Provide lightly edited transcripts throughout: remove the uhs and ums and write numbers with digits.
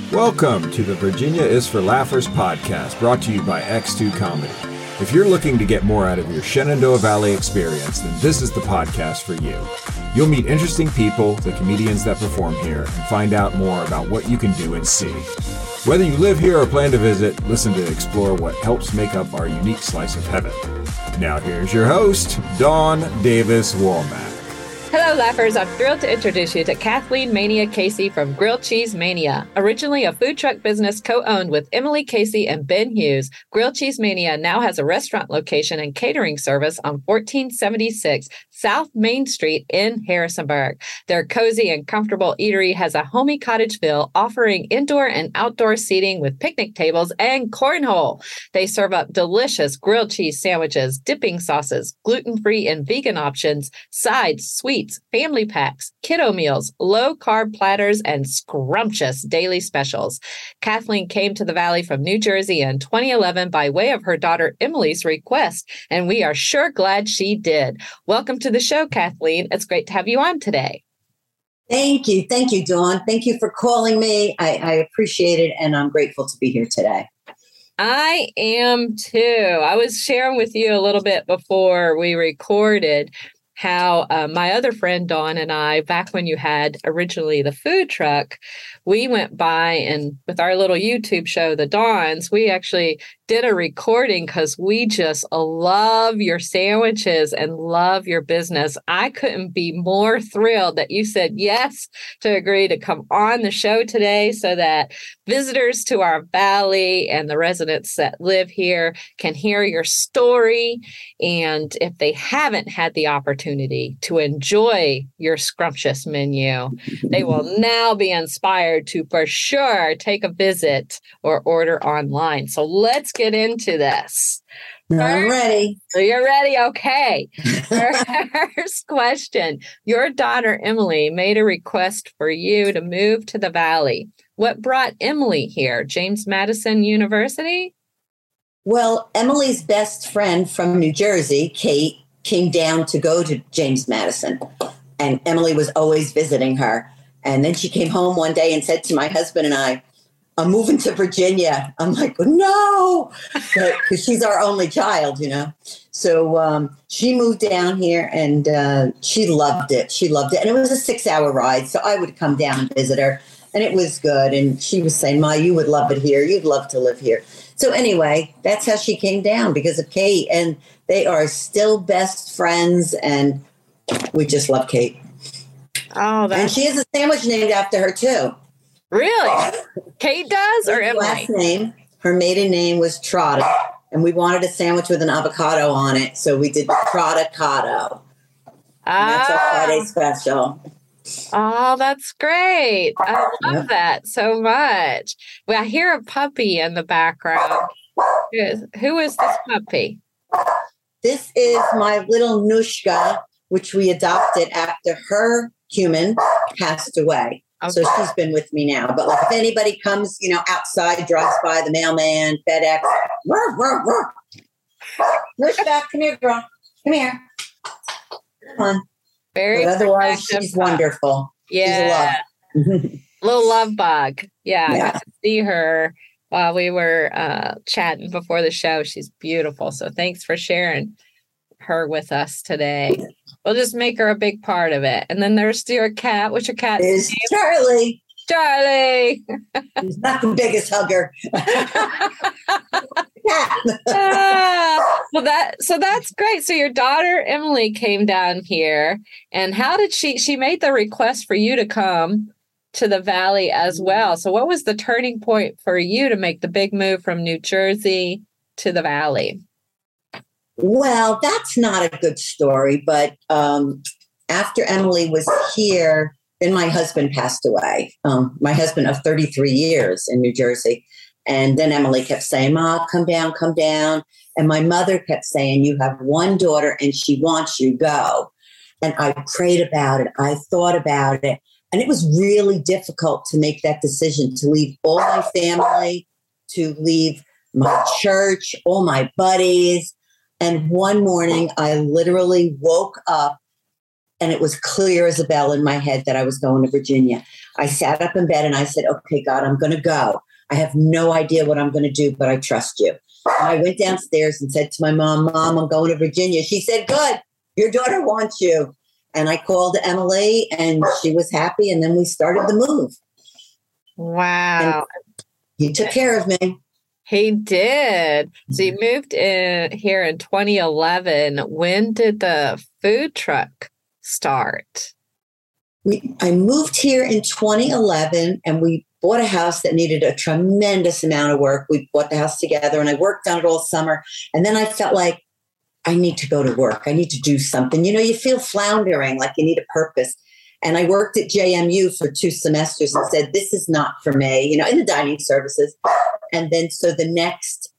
Welcome to the Virginia is for Laughers podcast, brought to you by X2 Comedy. If you're looking to get more out of your Shenandoah Valley experience, then this is the podcast for you. You'll meet interesting people, the comedians that perform here, and find out more about what you can do and see. Whether you live here or plan to visit, listen to explore what helps make up our unique slice of heaven. Now here's your host, Dawn Davis Womack. Hello, Laughers. I'm thrilled to introduce you to Kathleen Mania Casey from Grilled Cheese Mania. Originally a food truck business co-owned with Emily Casey and Ben Hughes, Grilled Cheese Mania now has a restaurant location and catering service on 1476 South Main Street in Harrisonburg. Their cozy and comfortable eatery has a homey cottage feel, offering indoor and outdoor seating with picnic tables and cornhole. They serve up delicious grilled cheese sandwiches, dipping sauces, gluten-free and vegan options, sides, sweets, family packs, kiddo meals, low-carb platters, and scrumptious daily specials. Kathleen came to the Valley from New Jersey in 2011 by way of her daughter Emily's request, and we are sure glad she did. Welcome to the show, Kathleen. It's great to have you on today. Thank you. Thank you, Dawn. Thank you for calling me. I appreciate it, and I'm grateful to be here today. I am too. I was sharing with you a little bit before we recorded how my other friend Dawn and I, back when you had originally the food truck, we went by and with our little YouTube show, The Dawns, we actually did a recording because we just love your sandwiches and love your business. I couldn't be more thrilled that you said yes to agree to come on the show today so that visitors to our valley and the residents that live here can hear your story. And if they haven't had the opportunity to enjoy your scrumptious menu, they will now be inspired to for sure take a visit or order online. So let's get into this. I'm ready. So you're ready? Okay. First question. Your daughter, Emily, made a request for you to move to the Valley. What brought Emily here? James Madison University? Well, Emily's best friend from New Jersey, Kate, came down to go to James Madison, and Emily was always visiting her. And then she came home one day and said to my husband and I, I'm moving to Virginia. I'm like, no, because she's our only child, you know. So she moved down here and she loved it. She loved it. And it was a 6-hour ride. So I would come down and visit her. And it was good. And she was saying, Ma, you would love it here. You'd love to live here. So anyway, that's how she came down, because of Kate. And they are still best friends. And we just love Kate. Oh, and she has a sandwich named after her, too. Really? Kate does, or Emily? Last name, her maiden name was Trotta, and we wanted a sandwich with an avocado on it, so we did Trotta-cado. That's our Friday special. Oh, that's great. I love that so much. Well, I hear a puppy in the background. Who is this puppy? This is my little Nushka, which we adopted after her human passed away. Okay. So she's been with me now. But like if anybody comes, you know, outside, drives by, the mailman, FedEx, ruff, ruff, ruff. Nushka, come here, girl. Come here. Come on. Very but otherwise, she's wonderful. Yeah. She's a love. Little love bug. Yeah. I got to see her while we were chatting before the show. She's beautiful. So thanks for sharing her with us today. We'll just make her a big part of it. And then there's your cat. What's your cat's name? Charlie. Charlie. He's not the biggest hugger. Well, that's great. So your daughter Emily came down here, and how did she made the request for you to come to the Valley as well? So what was the turning point for you to make the big move from New Jersey to the Valley? Well, that's not a good story, but after Emily was here, then my husband passed away. My husband of 33 years in New Jersey. And then Emily kept saying, Ma, come down, come down. And my mother kept saying, you have one daughter and she wants you to go. And I prayed about it. I thought about it. And it was really difficult to make that decision, to leave all my family, to leave my church, all my buddies. And one morning I literally woke up and it was clear as a bell in my head that I was going to Virginia. I sat up in bed and I said, okay, God, I'm going to go. I have no idea what I'm going to do, but I trust you. And I went downstairs and said to my mom, I'm going to Virginia. She said, good, your daughter wants you. And I called Emily and she was happy. And then we started the move. Wow. And he took care of me. He did. So you moved in here in 2011. When did the food truck start? I moved here in 2011 and we bought a house that needed a tremendous amount of work. We bought the house together and I worked on it all summer. And then I felt like I need to go to work. I need to do something. You know, you feel floundering, like you need a purpose. And I worked at JMU for 2 semesters and said, this is not for me, you know, in the dining services. And then so the next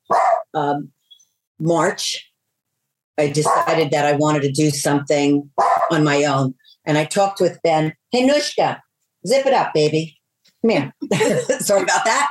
March, I decided that I wanted to do something on my own. And I talked with Ben. Hey, Nushka, zip it up, baby. Come here. Sorry about that.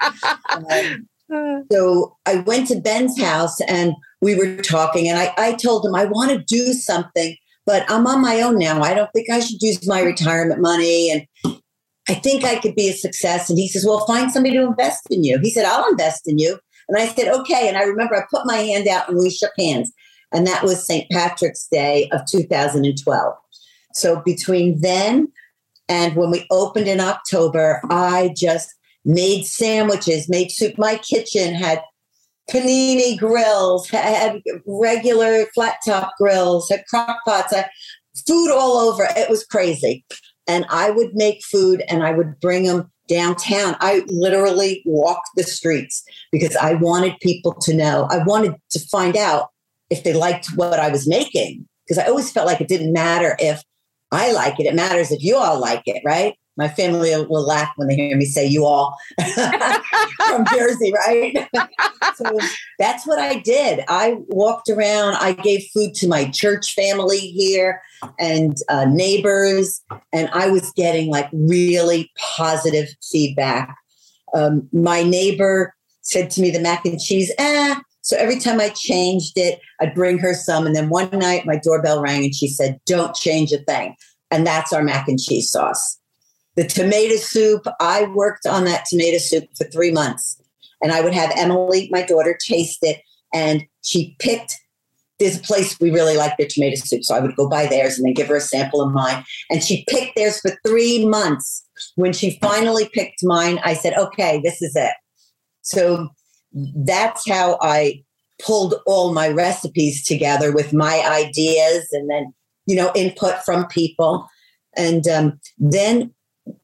So I went to Ben's house and we were talking. And I told him, I want to do something, but I'm on my own now. I don't think I should use my retirement money. And I think I could be a success. And he says, well, find somebody to invest in you. He said, I'll invest in you. And I said, okay. And I remember I put my hand out and we shook hands. And that was St. Patrick's Day of 2012. So between then and when we opened in October, I just made sandwiches, made soup. My kitchen had panini grills, had regular flat top grills, had crock pots, food all over. It was crazy. And I would make food and I would bring them downtown. I literally walked the streets because I wanted people to know. I wanted to find out if they liked what I was making, because I always felt like it didn't matter if I like it. It matters if you all like it, right? My family will laugh when they hear me say you all from Jersey, right? So that's what I did. I walked around. I gave food to my church family here and neighbors, and I was getting like really positive feedback. My neighbor said to me, the mac and cheese, So every time I changed it, I'd bring her some. And then one night my doorbell rang and she said, don't change a thing. And that's our mac and cheese sauce. The tomato soup, I worked on that tomato soup for 3 months. And I would have Emily, my daughter, taste it. And she picked, there's a place we really like their tomato soup. So I would go buy theirs and then give her a sample of mine. And she picked theirs for 3 months. When she finally picked mine, I said, okay, this is it. So that's how I pulled all my recipes together with my ideas and then, you know, input from people. And then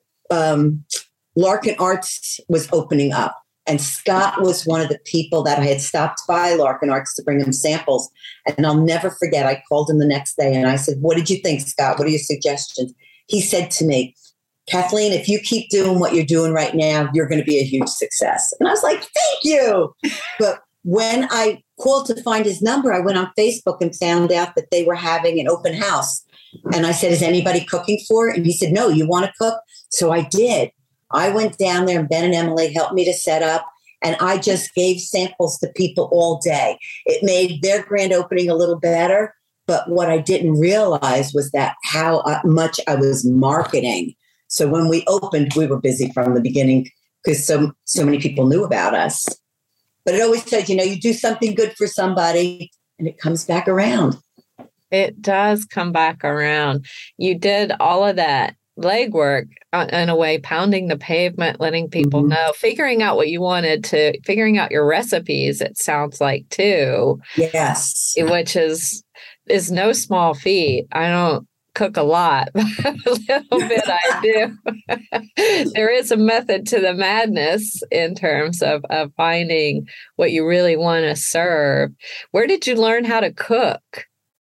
Larkin Arts was opening up. And Scott was one of the people that I had stopped by Larkin Arts to bring him samples. And I'll never forget, I called him the next day and I said, what did you think, Scott? What are your suggestions? He said to me, Kathleen, if you keep doing what you're doing right now, you're going to be a huge success. And I was like, thank you. But when I called to find his number, I went on Facebook and found out that they were having an open house. And I said, is anybody cooking for it? And he said, no, you want to cook? So I did. I went down there and Ben and Emily helped me to set up. And I just gave samples to people all day. It made their grand opening a little better. But what I didn't realize was that how much I was marketing. So when we opened, we were busy from the beginning because so many people knew about us. But it always says, you know, you do something good for somebody and it comes back around. It does come back around. You did all of that legwork in a way, pounding the pavement, letting people know, figuring out what you wanted to, figuring out your recipes, it sounds like too. Yes. Which is no small feat. I don't cook a lot, but a little bit I do. There is a method to the madness in terms of finding what you really want to serve. Where did you learn how to cook?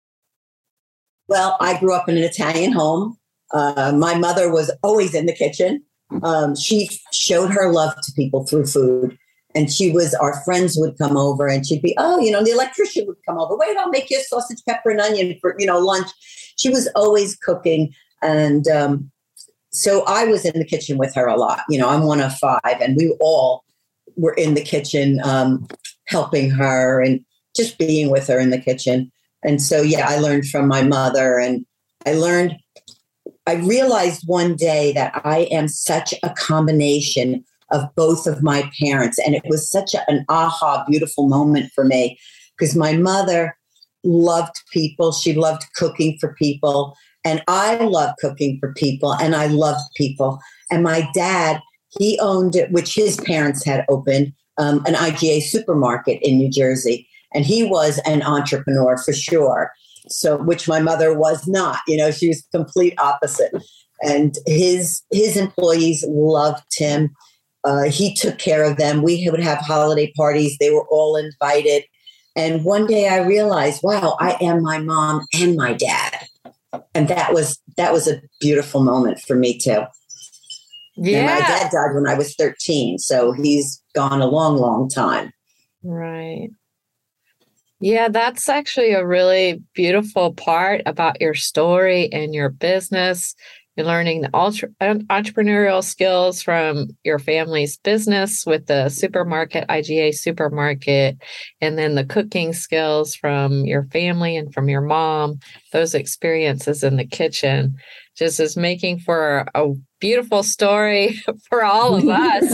Well, I grew up in an Italian home. My mother was always in the kitchen. She showed her love to people through food. And our friends would come over and she'd be, the electrician would come over. Wait, I'll make you a sausage, pepper, and onion for, lunch. She was always cooking. And so I was in the kitchen with her a lot. I'm one of 5 and we all were in the kitchen helping her and just being with her in the kitchen. And so, I learned from my mother and I learned I realized one day that I am such a combination of both of my parents. And it was such an aha, beautiful moment for me because my mother loved people. She loved cooking for people. And I love cooking for people and I loved people. And my dad, he owned it, which his parents had opened, an IGA supermarket in New Jersey. And he was an entrepreneur for sure. So, which my mother was not, she was complete opposite. And his employees loved him. He took care of them. We would have holiday parties. They were all invited. And one day I realized, wow, I am my mom and my dad. And that was a beautiful moment for me too. Yeah. And my dad died when I was 13. So he's gone a long, long time. Right. Yeah, that's actually a really beautiful part about your story and your business. You're learning the entrepreneurial skills from your family's business with the supermarket, IGA supermarket, and then the cooking skills from your family and from your mom, those experiences in the kitchen, just is making for a beautiful story for all of us.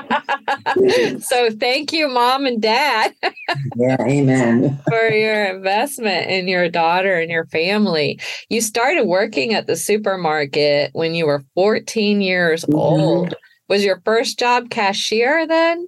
So thank you, Mom and Dad. Yeah, amen. For your investment in your daughter and your family. You started working at the supermarket when you were 14 years old. Was your first job cashier then?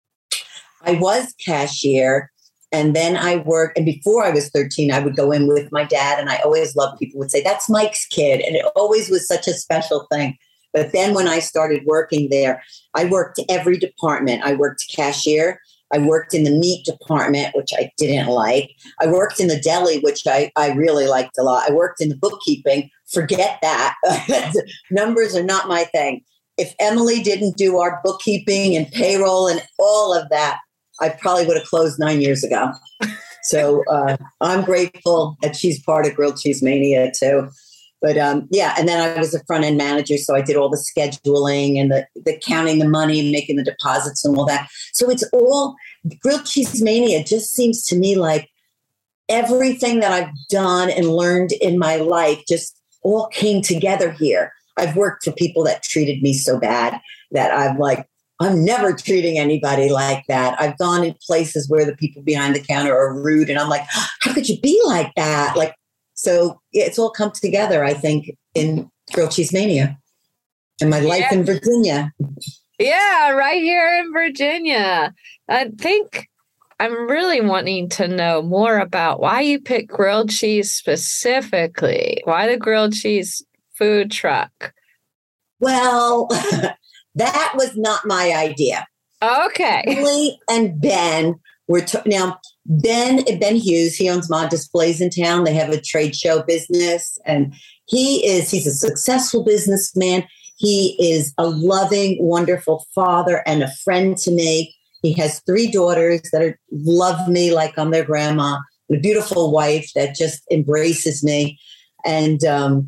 I was cashier. And then I worked, and before I was 13, I would go in with my dad, and I always loved people would say, that's Mike's kid. And it always was such a special thing. But then when I started working there, I worked every department. I worked cashier. I worked in the meat department, which I didn't like. I worked in the deli, which I really liked a lot. I worked in the bookkeeping. Forget that. Numbers are not my thing. If Emily didn't do our bookkeeping and payroll and all of that, I probably would have closed 9 years ago. So I'm grateful that she's part of Grilled Cheese Mania too. But yeah, and then I was a front end manager. So I did all the scheduling and the counting the money and making the deposits and all that. So it's all Grilled Cheese Mania just seems to me like everything that I've done and learned in my life just all came together here. I've worked for people that treated me so bad that I'm never treating anybody like that. I've gone in places where the people behind the counter are rude, and I'm like, how could you be like that? So it's all come together, I think, in Grilled Cheese Mania and my life in Virginia. Yeah, right here in Virginia. I think I'm really wanting to know more about why you picked grilled cheese specifically. Why the grilled cheese food truck? Well, that was not my idea. Okay. Emily and Ben were now Ben Hughes. He owns Mod Displays in town. They have a trade show business, and he's a successful businessman. He is a loving, wonderful father and a friend to me. He has 3 daughters that love me like I'm their grandma, and a beautiful wife that just embraces me. And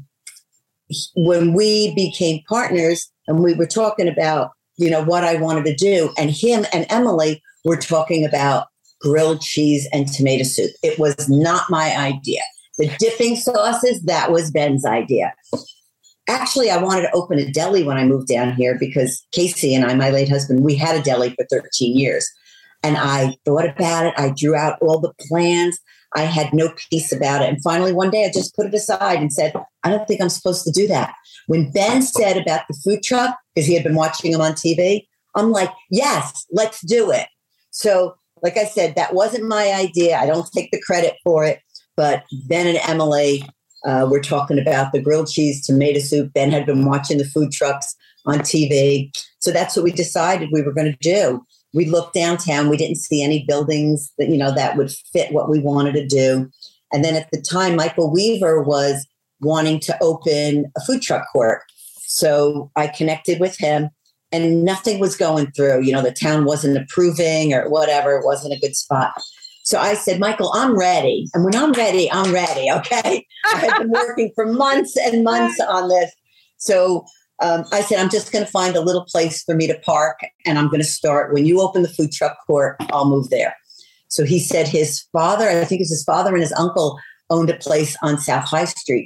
when we became partners, and we were talking about, what I wanted to do, and him and Emily were talking about grilled cheese and tomato soup. It was not my idea. The dipping sauces, that was Ben's idea. Actually, I wanted to open a deli when I moved down here because Casey and I, my late husband, we had a deli for 13 years. And I thought about it. I drew out all the plans. I had no peace about it. And finally, one day I just put it aside and said, I don't think I'm supposed to do that. When Ben said about the food truck, because he had been watching him on TV, I'm like, yes, let's do it. So, like I said, that wasn't my idea. I don't take the credit for it. But Ben and Emily were talking about the grilled cheese tomato soup. Ben had been watching the food trucks on TV. So that's what we decided we were going to do. We looked downtown. We didn't see any buildings that, that would fit what we wanted to do. And then at the time, Michael Weaver was wanting to open a food truck court. So I connected with him, and nothing was going through. The town wasn't approving or whatever. It wasn't a good spot. So I said, Michael, I'm ready. And when I'm ready, I'm ready. Okay. I had been working for months and months on this. So I said, I'm just going to find a little place for me to park, and I'm going to start. When you open the food truck court, I'll move there. So he said his father, I think it was his father and his uncle, owned a place on South High Street,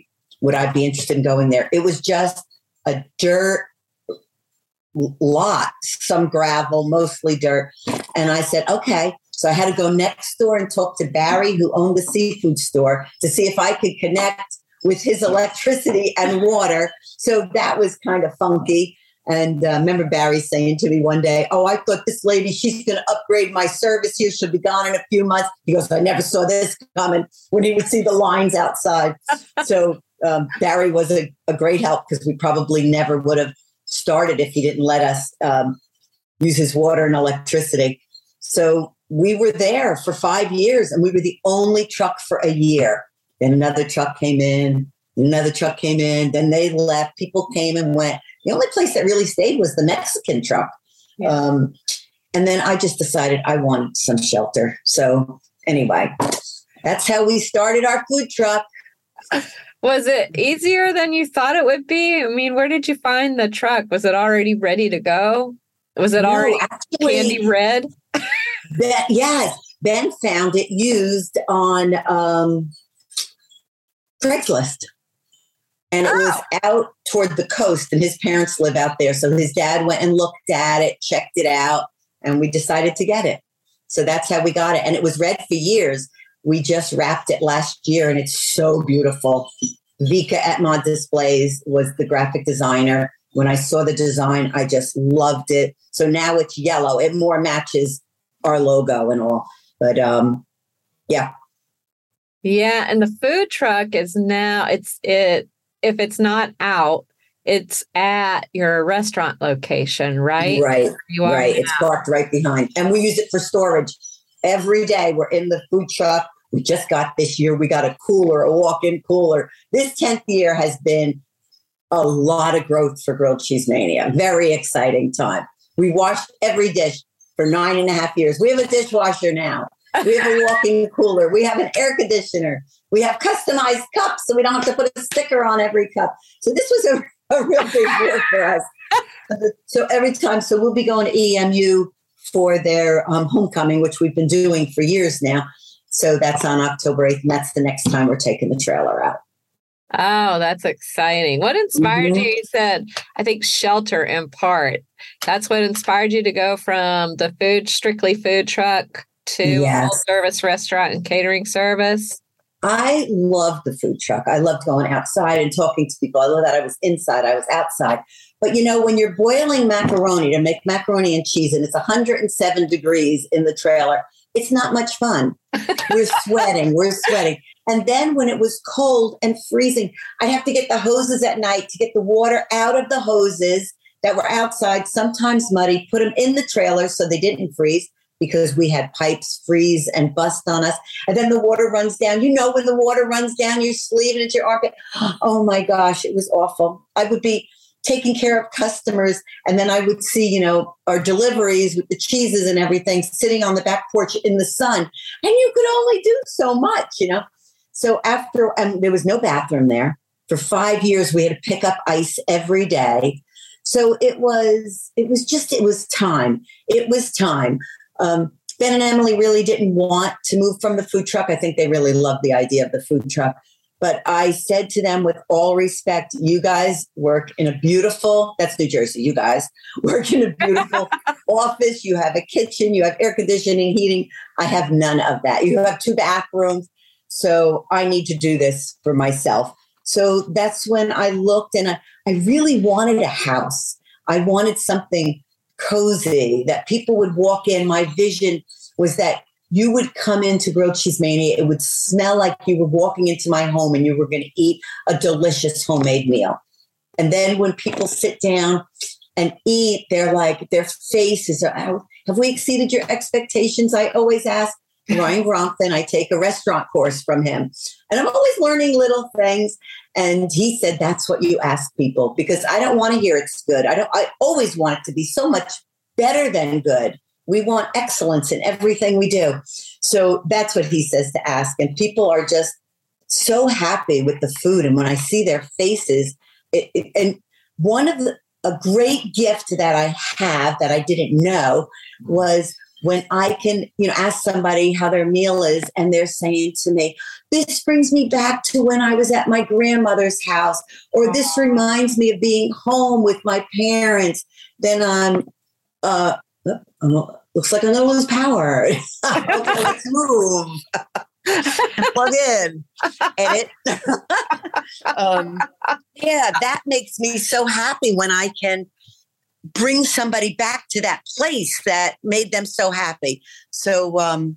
would I be interested in going there? It was just a dirt lot, some gravel, mostly dirt. And I said, okay. So I had to go next door and talk to Barry, who owned the seafood store, to see if I could connect with his electricity and water. So that was kind of funky. And remember Barry saying to me one day, oh, I thought this lady, she's going to upgrade my service here. She'll be gone in a few months. He goes, I never saw this coming, when he would see the lines outside. So Barry was a great help, because we probably never would have started if he didn't let us use his water and electricity. So we were there for 5 years, and we were the only truck for a year. Then another truck came in, then they left. People came and went. The only place that really stayed was the Mexican truck. Yeah. And then I just decided I wanted some shelter. So anyway, that's how we started our food truck. Was it easier than you thought it would be? I mean, where did you find the truck? Was it already ready to go? Was it already candy red? Yes. Ben found it used on Craigslist. And it was out toward the coast, and his parents live out there. So his dad went and looked at it, checked it out, and we decided to get it. So that's how we got it. And it was red for years. We just wrapped it last year, and it's so beautiful. Vika at Mod Displays was the graphic designer. When I saw the design, I just loved it. So now it's yellow. It more matches our logo and all. But yeah. Yeah. And the food truck is now, if it's not out, it's at your restaurant location, right? Right. It's parked right behind. And we use it for storage. Every day we're in the food truck. We just got this year, we got a cooler, a walk-in cooler. This 10th year has been a lot of growth for Grilled Cheese Mania. Very exciting time. We washed every dish for 9.5 years. We have a dishwasher now. We have a walk-in cooler. We have an air conditioner. We have customized cups, so we don't have to put a sticker on every cup. So this was a real big deal for us. So every time, so we'll be going to EMU for their homecoming, which we've been doing for years now. So that's on October 8th, and that's the next time we're taking the trailer out. Oh, that's exciting. What inspired you? You said, I think shelter in part. That's what inspired you to go from the strictly food truck to full service restaurant and catering service? I loved the food truck. I loved going outside and talking to people. I love that I was inside, I was outside. But when you're boiling macaroni to make macaroni and cheese, and it's 107 degrees in the trailer, it's not much fun. We're sweating. And then when it was cold and freezing, I'd have to get the hoses at night to get the water out of the hoses that were outside, sometimes muddy, put them in the trailer so they didn't freeze, because we had pipes freeze and bust on us. And then the water runs down. When the water runs down your sleeve and into your armpit, oh my gosh, it was awful. I would be taking care of customers, and then I would see, our deliveries with the cheeses and everything sitting on the back porch in the sun. And you could only do so much, So after, there was no bathroom there. For 5 years, we had to pick up ice every day. So it was time. It was time. Ben and Emily really didn't want to move from the food truck. I think they really loved the idea of the food truck. But I said to them, with all respect, you guys work in a beautiful, that's New Jersey, you guys work in a beautiful office. You have a kitchen, you have air conditioning, heating. I have none of that. You have 2 bathrooms. So I need to do this for myself. So that's when I looked, and I really wanted a house. I wanted something cozy that people would walk in. My vision was that you would come into Grilled Cheese Mania. It would smell like you were walking into my home and you were going to eat a delicious homemade meal. And then when people sit down and eat, they're like, their faces are, have we exceeded your expectations? I always ask Ryan Gronfman. I take a restaurant course from him, and I'm always learning little things. And he said, that's what you ask people, because I don't want to hear it's good. I always want it to be so much better than good. We want excellence in everything we do. So that's what he says to ask. And people are just so happy with the food. And when I see their faces, and one of a great gift that I have that I didn't know was when I can, ask somebody how their meal is and they're saying to me, this brings me back to when I was at my grandmother's house, or this reminds me of being home with my parents, then looks like I'm going to lose power. Okay, let's move. Plug in. Edit. That makes me so happy when I can bring somebody back to that place that made them so happy. So, and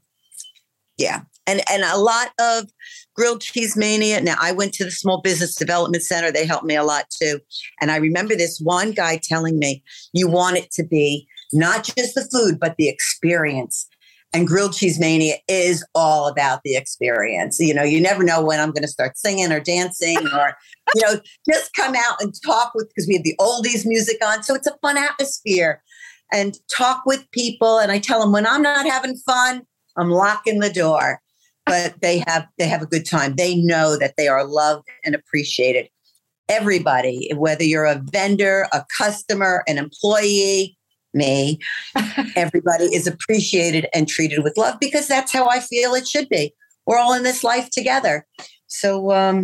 a lot of Grilled Cheese Mania. Now, I went to the Small Business Development Center. They helped me a lot too. And I remember this one guy telling me, you want it to be not just the food, but the experience. And Grilled Cheese Mania is all about the experience. You never know when I'm going to start singing or dancing or, just come out and talk because we have the oldies music on. So it's a fun atmosphere and talk with people. And I tell them when I'm not having fun, I'm locking the door, but they have a good time. They know that they are loved and appreciated. Everybody, whether you're a vendor, a customer, an employee, me, everybody is appreciated and treated with love because that's how I feel it should be. We're all in this life together. So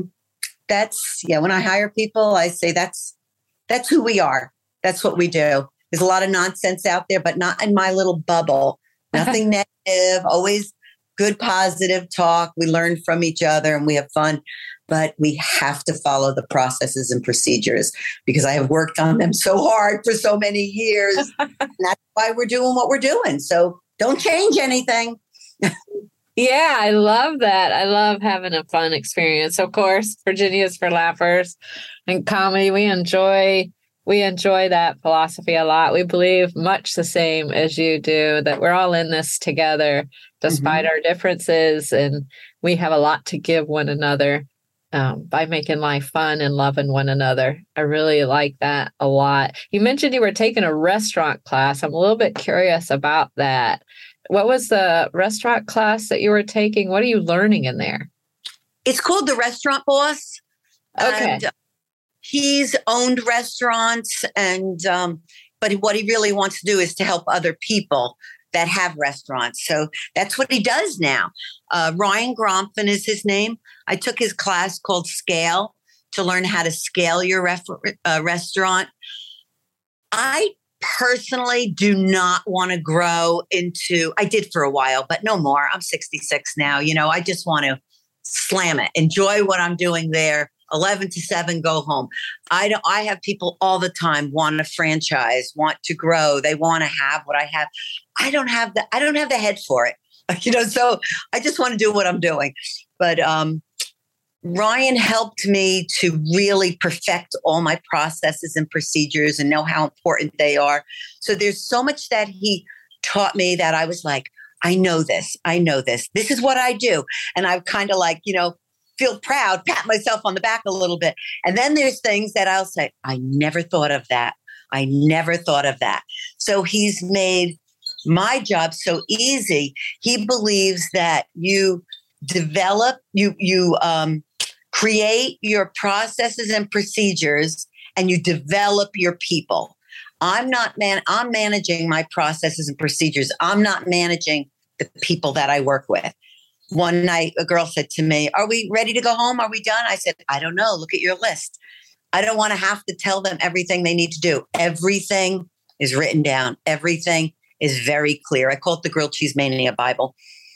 when I hire people, I say that's who we are. That's what we do. There's a lot of nonsense out there, but not in my little bubble. Nothing negative, always good, positive talk. We learn from each other and we have fun. But we have to follow the processes and procedures because I have worked on them so hard for so many years. And that's why we're doing what we're doing. So don't change anything. Yeah, I love that. I love having a fun experience. Of course, Virginia's for Laughers and comedy. We enjoy that philosophy a lot. We believe much the same as you do, that we're all in this together despite our differences. And we have a lot to give one another. By making life fun and loving one another. I really like that a lot. You mentioned you were taking a restaurant class. I'm a little bit curious about that. What was the restaurant class that you were taking? What are you learning in there? It's called The Restaurant Boss. Okay. And he's owned restaurants but what he really wants to do is to help other people that have restaurants. So that's what he does now. Ryan Gromfin is his name. I took his class called Scale to learn how to scale your restaurant. I personally do not want to grow into, I did for a while, but no more. I'm 66 now. I just want to slam it, enjoy what I'm doing there. 11 to 7, go home. I have people all the time want to franchise, want to grow. They want to have what I have. I don't have the head for it. So I just want to do what I'm doing. But Ryan helped me to really perfect all my processes and procedures and know how important they are. So there's so much that he taught me that I was like, I know this. This is what I do. And I kind of feel proud, pat myself on the back a little bit. And then there's things that I'll say, I never thought of that. So he's made my job so easy. He believes that you develop, you create your processes and procedures, and you develop your people. I'm managing my processes and procedures. I'm not managing the people that I work with. One night, a girl said to me, are we ready to go home? Are we done? I said, I don't know. Look at your list. I don't want to have to tell them everything they need to do. Everything is written down. Everything is very clear. I call it the Grilled Cheese Mania Bible.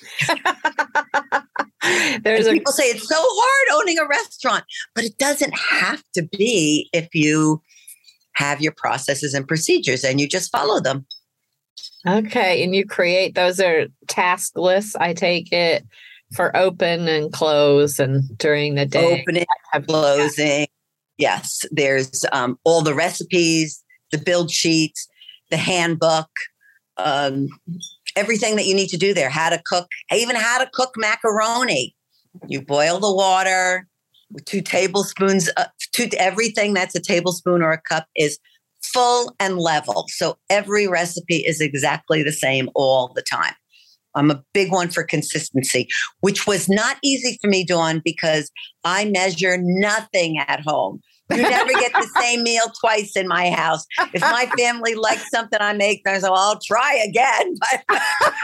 People say it's so hard owning a restaurant, but it doesn't have to be if you have your processes and procedures and you just follow them. Okay. And you create, those are task lists, I take it, for open and close and during the day. Opening, closing. Yes. There's all the recipes, the build sheets, the handbook, everything that you need to do there, how to cook, even how to cook macaroni. You boil the water, 2 tablespoons, everything that's a tablespoon or a cup is full and level. So every recipe is exactly the same all the time. I'm a big one for consistency, which was not easy for me, Dawn, because I measure nothing at home. You never get the same meal twice in my house. If my family likes something I make, I say, well, I'll try again. But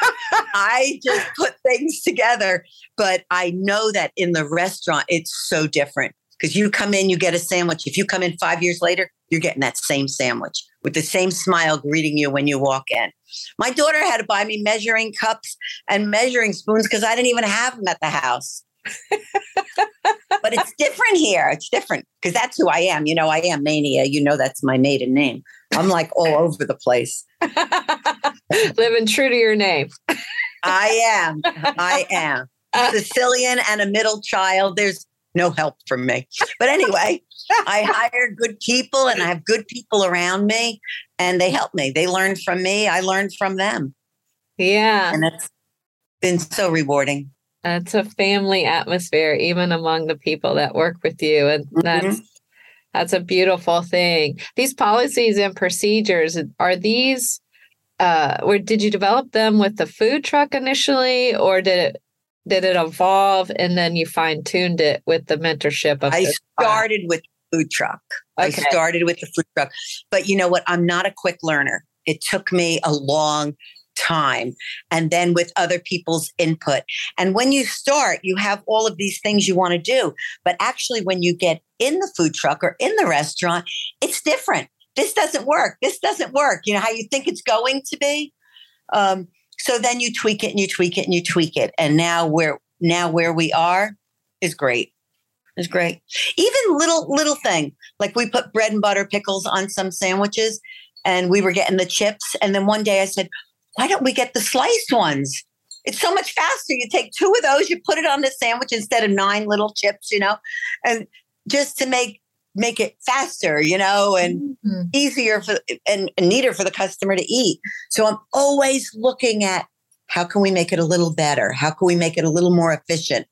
I just put things together. But I know that in the restaurant, it's so different because you come in, you get a sandwich. If you come in 5 years later, you're getting that same sandwich with the same smile greeting you when you walk in. My daughter had to buy me measuring cups and measuring spoons because I didn't even have them at the house. But it's different here. It's different because that's who I am. You know, I am Mania. You know, that's my maiden name. I'm like all over the place. Living true to your name. I am. Sicilian and a middle child. There's no help from me. But anyway, I hire good people and I have good people around me and they help me. They learn from me. I learn from them. Yeah. And it's been so rewarding. It's a family atmosphere, even among the people that work with you. And that's a beautiful thing. These policies and procedures, are these, did you develop them with the food truck initially, or did it evolve and then you fine-tuned it with the mentorship of I started with the food truck. Okay. I started with the food truck. But you know what? I'm not a quick learner. It took me a long time, and then with other people's input. And when you start, you have all of these things you want to do. But actually, when you get in the food truck or in the restaurant, it's different. This doesn't work. This doesn't work. You know how you think it's going to be? So then you tweak it and you tweak it and you tweak it. And now where we are is great. It's great. Even little thing, like we put bread and butter pickles on some sandwiches and we were getting the chips. And then one day I said, why don't we get the sliced ones? It's so much faster. You take 2 of those, you put it on the sandwich instead of 9 little chips, you know, and just to make it faster, you know, and easier and neater for the customer to eat. So I'm always looking at how can we make it a little better? How can we make it a little more efficient?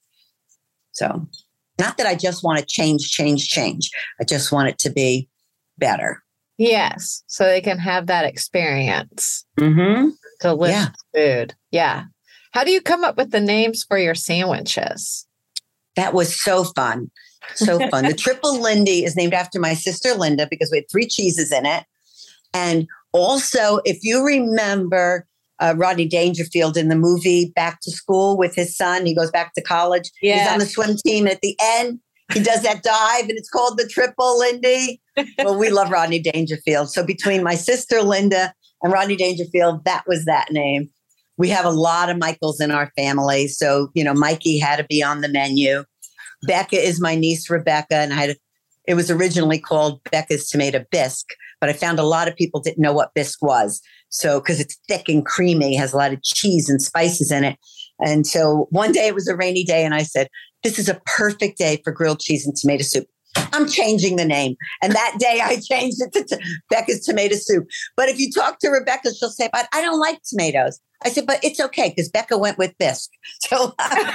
So not that I just want to change. I just want it to be better. Yes. So they can have that experience to lift food. Yeah. How do you come up with the names for your sandwiches? That was so fun. So fun. The Triple Lindy is named after my sister Linda because we had 3 cheeses in it. And also, if you remember Rodney Dangerfield in the movie Back to School with his son, he goes back to college. Yes. He's on the swim team. At the end, he does that dive and it's called the Triple Lindy. Well, we love Rodney Dangerfield. So between my sister Linda and Rodney Dangerfield, that was that name. We have a lot of Michaels in our family. So, you know, Mikey had to be on the menu. Becca is my niece, Rebecca, and it was originally called Becca's Tomato Bisque, but I found a lot of people didn't know what bisque was. So, because it's thick and creamy, has a lot of cheese and spices in it. And so one day it was a rainy day and I said, this is a perfect day for grilled cheese and tomato soup. I'm changing the name. And that day I changed it to Becca's Tomato Soup. But if you talk to Rebecca, she'll say, but I don't like tomatoes. I said, but it's okay because Becca went with bisque. So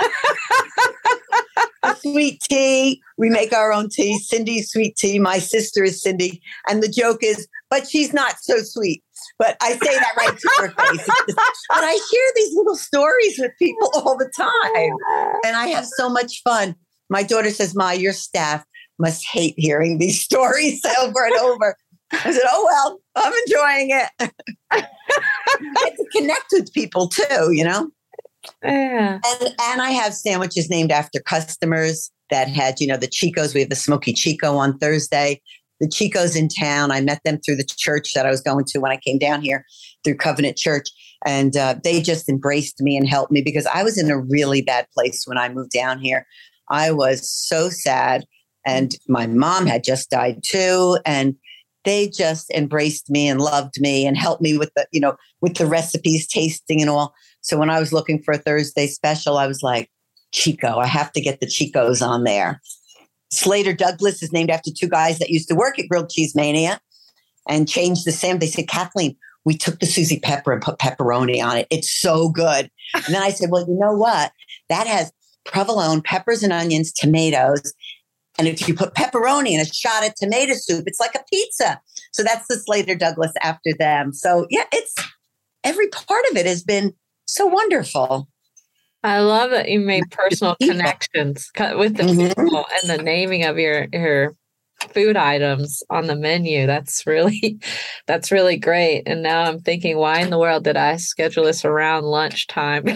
sweet tea, we make our own tea. Cindy's sweet tea. My sister is Cindy. And the joke is, but she's not so sweet. But I say that right to her face. But I share these little stories with people all the time. And I have so much fun. My daughter says, Ma, your staff must hate hearing these stories over and over. I said, oh, well, I'm enjoying it. I get to connect with people too, you know? Yeah. And I have sandwiches named after customers that had, you know, the Chicos. We have the Smoky Chico on Thursday. The Chicos in town, I met them through the church that I was going to when I came down here through Covenant Church. And they just embraced me and helped me because I was in a really bad place when I moved down here. I was so sad. And my mom had just died too. And they just embraced me and loved me and helped me with the, you know, with the recipes, tasting and all. So when I was looking for a Thursday special, I was like, Chico, I have to get the Chicos on there. Slater Douglas is named after 2 guys that used to work at Grilled Cheese Mania and changed the Sam. They said, Kathleen, we took the Susie Pepper and put pepperoni on it. It's so good. And then I said, well, you know what? That has provolone, peppers and onions, tomatoes. And if you put pepperoni and a shot of tomato soup, it's like a pizza. So that's the Slater Douglas after them. So yeah, it's every part of it has been so wonderful. I love that you made personal connections with the people and the naming of your food items on the menu. That's really great. And now I'm thinking, why in the world did I schedule this around lunchtime?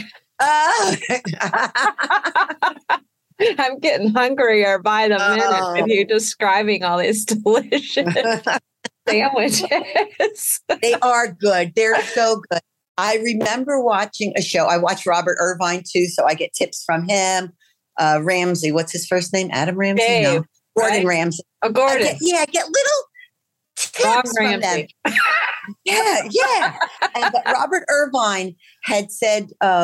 I'm getting hungrier by the minute with you describing all these delicious sandwiches. They are good. They're so good. I remember watching a show. I watch Robert Irvine too, so I get tips from him. Ramsey, what's his first name? Adam Ramsey? Dave, no. Gordon right? Ramsay. Oh, Gordon. I get little tips from them. Yeah. But Robert Irvine had said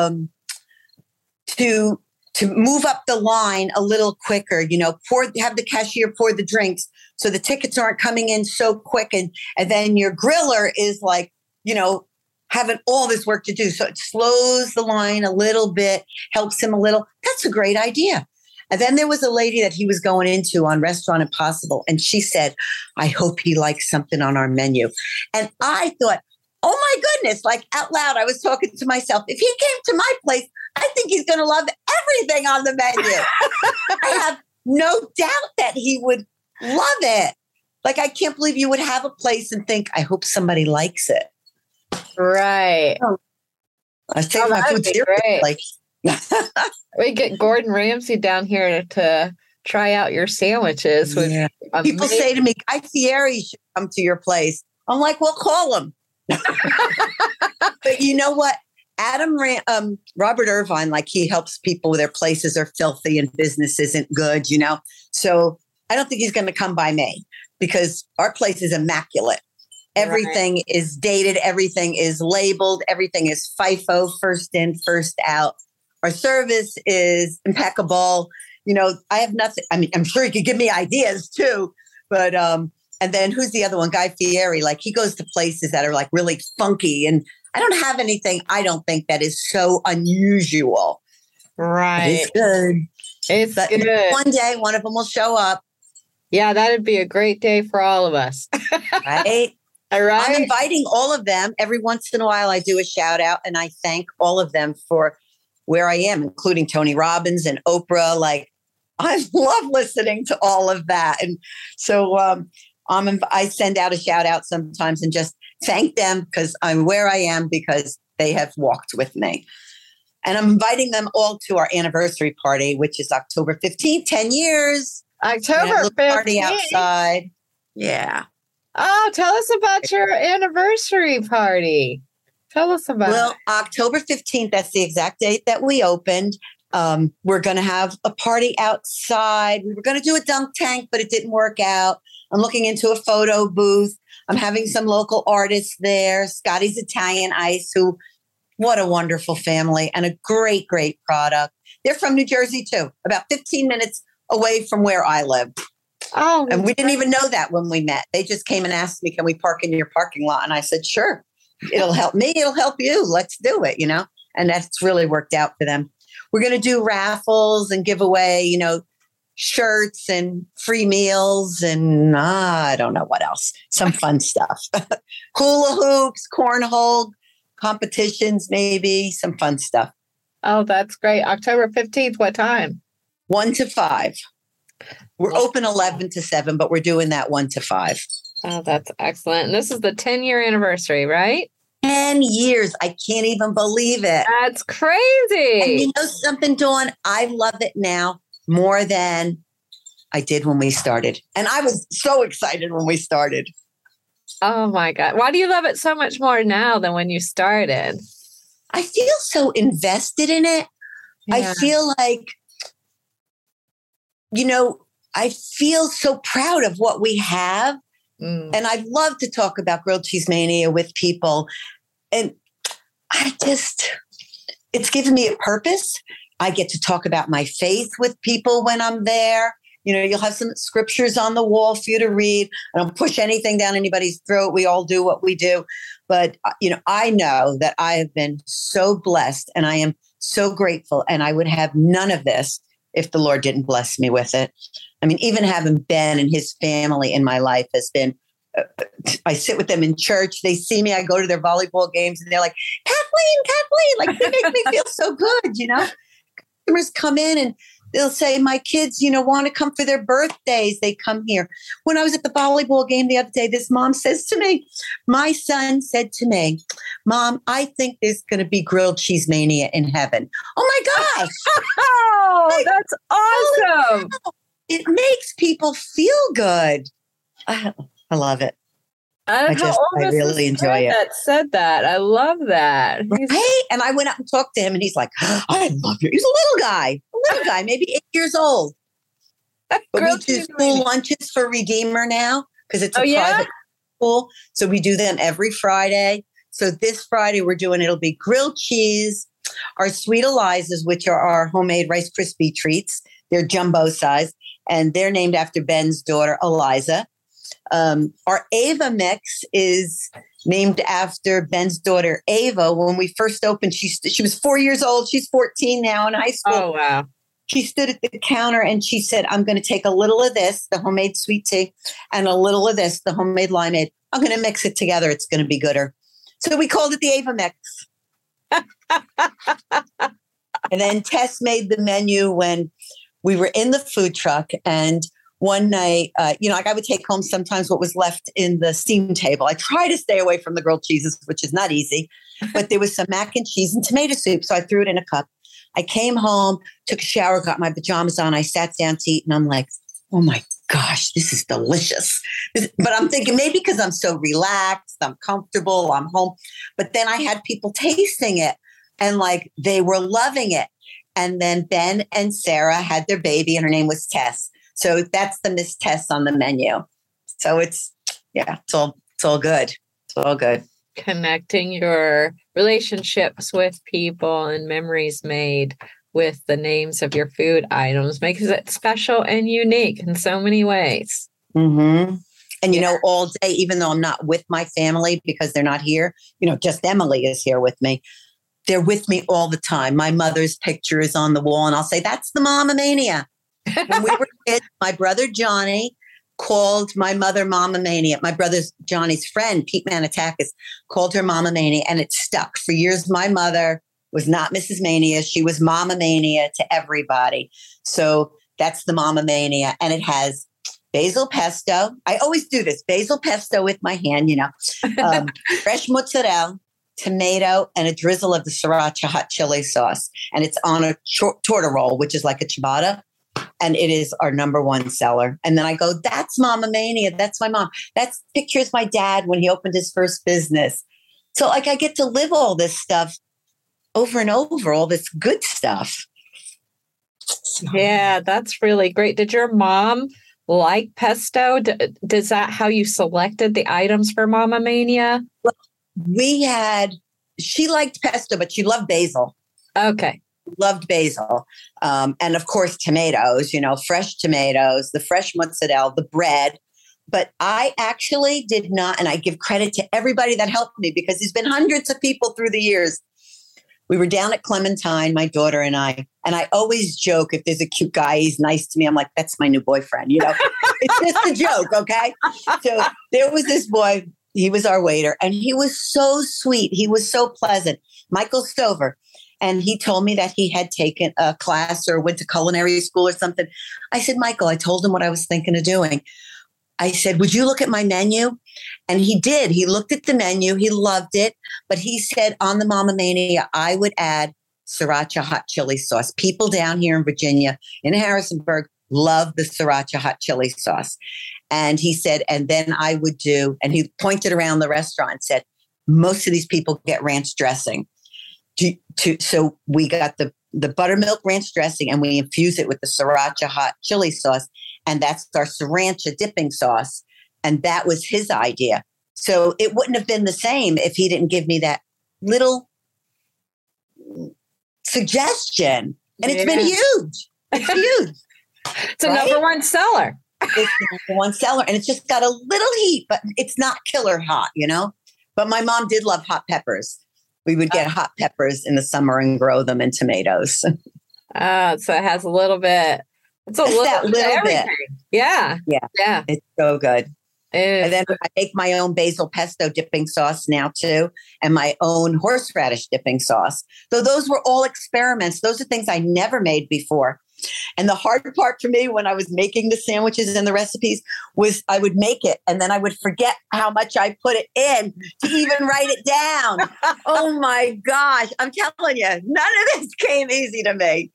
to move up the line a little quicker, have the cashier pour the drinks so the tickets aren't coming in so quick. And then your griller is like, having all this work to do. So it slows the line a little bit, helps him a little. That's a great idea. And then there was a lady that he was going into on Restaurant Impossible. And she said, I hope he likes something on our menu. And I thought, oh my goodness, like out loud, I was talking to myself. If he came to my place, I think he's going to love everything on the menu. I have no doubt that he would love it. Like, I can't believe you would have a place and think, I hope somebody likes it. Right. I say my food's great. Like, we get Gordon Ramsay down here to try out your sandwiches. Yeah. People say to me, Guy Fieri should come to your place. I'm like, well, call him. But you know what? Robert Irvine, like, he helps people with their places are filthy and business isn't good, So I don't think he's going to come by me because our place is immaculate. Everything is dated. Everything is labeled. Everything is FIFO, first in, first out. Our service is impeccable. I have nothing. I mean, I'm sure he could give me ideas too, but, and then who's the other one? Guy Fieri. Like, he goes to places that are like really funky, and I don't have anything. I don't think that is so unusual. Right. It's good. It's good. One day, one of them will show up. Yeah, that'd be a great day for all of us. Right. All right. I'm inviting all of them. Every once in a while, I do a shout out, and I thank all of them for where I am, including Tony Robbins and Oprah. Like, I love listening to all of that. And so I send out a shout out sometimes and just thank them because I'm where I am because they have walked with me. And I'm inviting them all to our anniversary party, which is October 15th, 10 years. October 15th. Party outside. Yeah. Oh, tell us about your anniversary party. Tell us about it. October 15th, that's the exact date that we opened. We're going to have a party outside. We were going to do a dunk tank, but it didn't work out. I'm looking into a photo booth. I'm having some local artists there. Scotty's Italian Ice, what a wonderful family and a great, great product. They're from New Jersey too, about 15 minutes away from where I live. Oh, and we didn't even know that when we met. They just came and asked me, can we park in your parking lot? And I said, sure. It'll help me. It'll help you. Let's do it, And that's really worked out for them. We're going to do raffles and give away, shirts and free meals and I don't know what else. Some fun stuff. Hula hoops, cornhole competitions, maybe some fun stuff. Oh, that's great. October 15th. What time? 1 to 5. We're open 11 to 7, but we're doing that 1 to 5. Oh, that's excellent. And this is the 10-year anniversary, right? 10 years. I can't even believe it. That's crazy. And you know something, Dawn? I love it now more than I did when we started. And I was so excited when we started. Oh, my God. Why do you love it so much more now than when you started? I feel so invested in it. Yeah. I feel like, I feel so proud of what we have. And I love to talk about Grilled Cheese Mania with people. And it's given me a purpose. I get to talk about my faith with people when I'm there. You'll have some scriptures on the wall for you to read. I don't push anything down anybody's throat. We all do what we do. But, I know that I have been so blessed and I am so grateful. And I would have none of this if the Lord didn't bless me with it. I mean, even having Ben and his family in my life has been, I sit with them in church. They see me. I go to their volleyball games and they're like, Kathleen, like they make me feel so good, Customers come in and they'll say, my kids, want to come for their birthdays. They come here. When I was at the volleyball game the other day, this mom says to me, my son said to me, Mom, I think there's going to be grilled cheese mania in heaven. Oh my gosh. Oh, that's awesome. It makes people feel good. I love it. I really enjoy it. That said that. I love that. Right? And I went up and talked to him and he's like, I love you. He's a little guy, maybe 8 years old. But we do school lunches for Redeemer now because it's a private school. So we do them every Friday. So this Friday it'll be grilled cheese, our Sweet Elizas, which are our homemade Rice Krispie treats. They're jumbo size and they're named after Ben's daughter, Eliza. Our Ava mix is named after Ben's daughter, Ava. When we first opened, she was 4 years old. She's 14 now in high school. Oh, wow. She stood at the counter and she said, I'm going to take a little of this, the homemade sweet tea, and a little of this, the homemade limeade. I'm going to mix it together. It's going to be gooder. So we called it the Ava mix. And then Tess made the menu when we were in the food truck. And one night, I would take home sometimes what was left in the steam table. I try to stay away from the grilled cheeses, which is not easy, but there was some mac and cheese and tomato soup. So I threw it in a cup. I came home, took a shower, got my pajamas on. I sat down to eat and I'm like, oh my gosh, this is delicious. But I'm thinking maybe because I'm so relaxed, I'm comfortable, I'm home. But then I had people tasting it and like they were loving it. And then Ben and Sarah had their baby and her name was Tess. So that's the Miss Tess on the menu. So it's all good. It's all good. Connecting your relationships with people and memories made with the names of your food items makes it special and unique in so many ways. Mm-hmm. And, all day, even though I'm not with my family because they're not here, just Emily is here with me. They're with me all the time. My mother's picture is on the wall and I'll say, that's the Mama Mania. When we were kids, my brother Johnny called my mother Mama Mania. My brother's Johnny's friend, Pete Manitakis, called her Mama Mania, and it stuck. For years, my mother was not Mrs. Mania. She was Mama Mania to everybody. So that's the Mama Mania. And it has basil pesto. I always do this, basil pesto with my hand, fresh mozzarella, tomato, and a drizzle of the sriracha hot chili sauce. And it's on a torta roll, which is like a ciabatta. And it is our number one seller. And then I go, that's Mama Mania. That's my mom. That's pictures my dad when he opened his first business. So I get to live all this stuff over and over, all this good stuff. Yeah, that's really great. Did your mom like pesto? Does that how you selected the items for Mama Mania? Well, she liked pesto, but she loved basil. Okay. Loved basil. And of course, tomatoes, fresh tomatoes, the fresh mozzarella, the bread. But I actually did not, and I give credit to everybody that helped me because there's been hundreds of people through the years. We were down at Clementine, my daughter and I always joke, if there's a cute guy, he's nice to me. I'm like, that's my new boyfriend, It's just a joke, okay? So there was this boy, he was our waiter, and he was so sweet. He was so pleasant. Michael Stover. And he told me that he had taken a class or went to culinary school or something. I said, Michael, I told him what I was thinking of doing. I said, would you look at my menu? And he did. He looked at the menu. He loved it. But he said on the Mama Mania, I would add sriracha hot chili sauce. People down here in Virginia, in Harrisonburg, love the sriracha hot chili sauce. And he said, and then I would do, and he pointed around the restaurant and said, most of these people get ranch dressing. So we got the buttermilk ranch dressing and we infuse it with the sriracha hot chili sauce. And that's our sriracha dipping sauce. And that was his idea. So it wouldn't have been the same if he didn't give me that little suggestion. And it's been huge. It's huge. It's a number one seller. It's the number one seller. And it's just got a little heat, but it's not killer hot, But my mom did love hot peppers. We would get hot peppers in the summer and grow them in tomatoes. So it has a little bit. It's a little bit. Yeah. It's so good. And then I make my own basil pesto dipping sauce now too, and my own horseradish dipping sauce. So those were all experiments. Those are things I never made before. And the hard part for me when I was making the sandwiches and the recipes was I would make it and then I would forget how much I put it in to even write it down. Oh my gosh. I'm telling you, none of this came easy to me.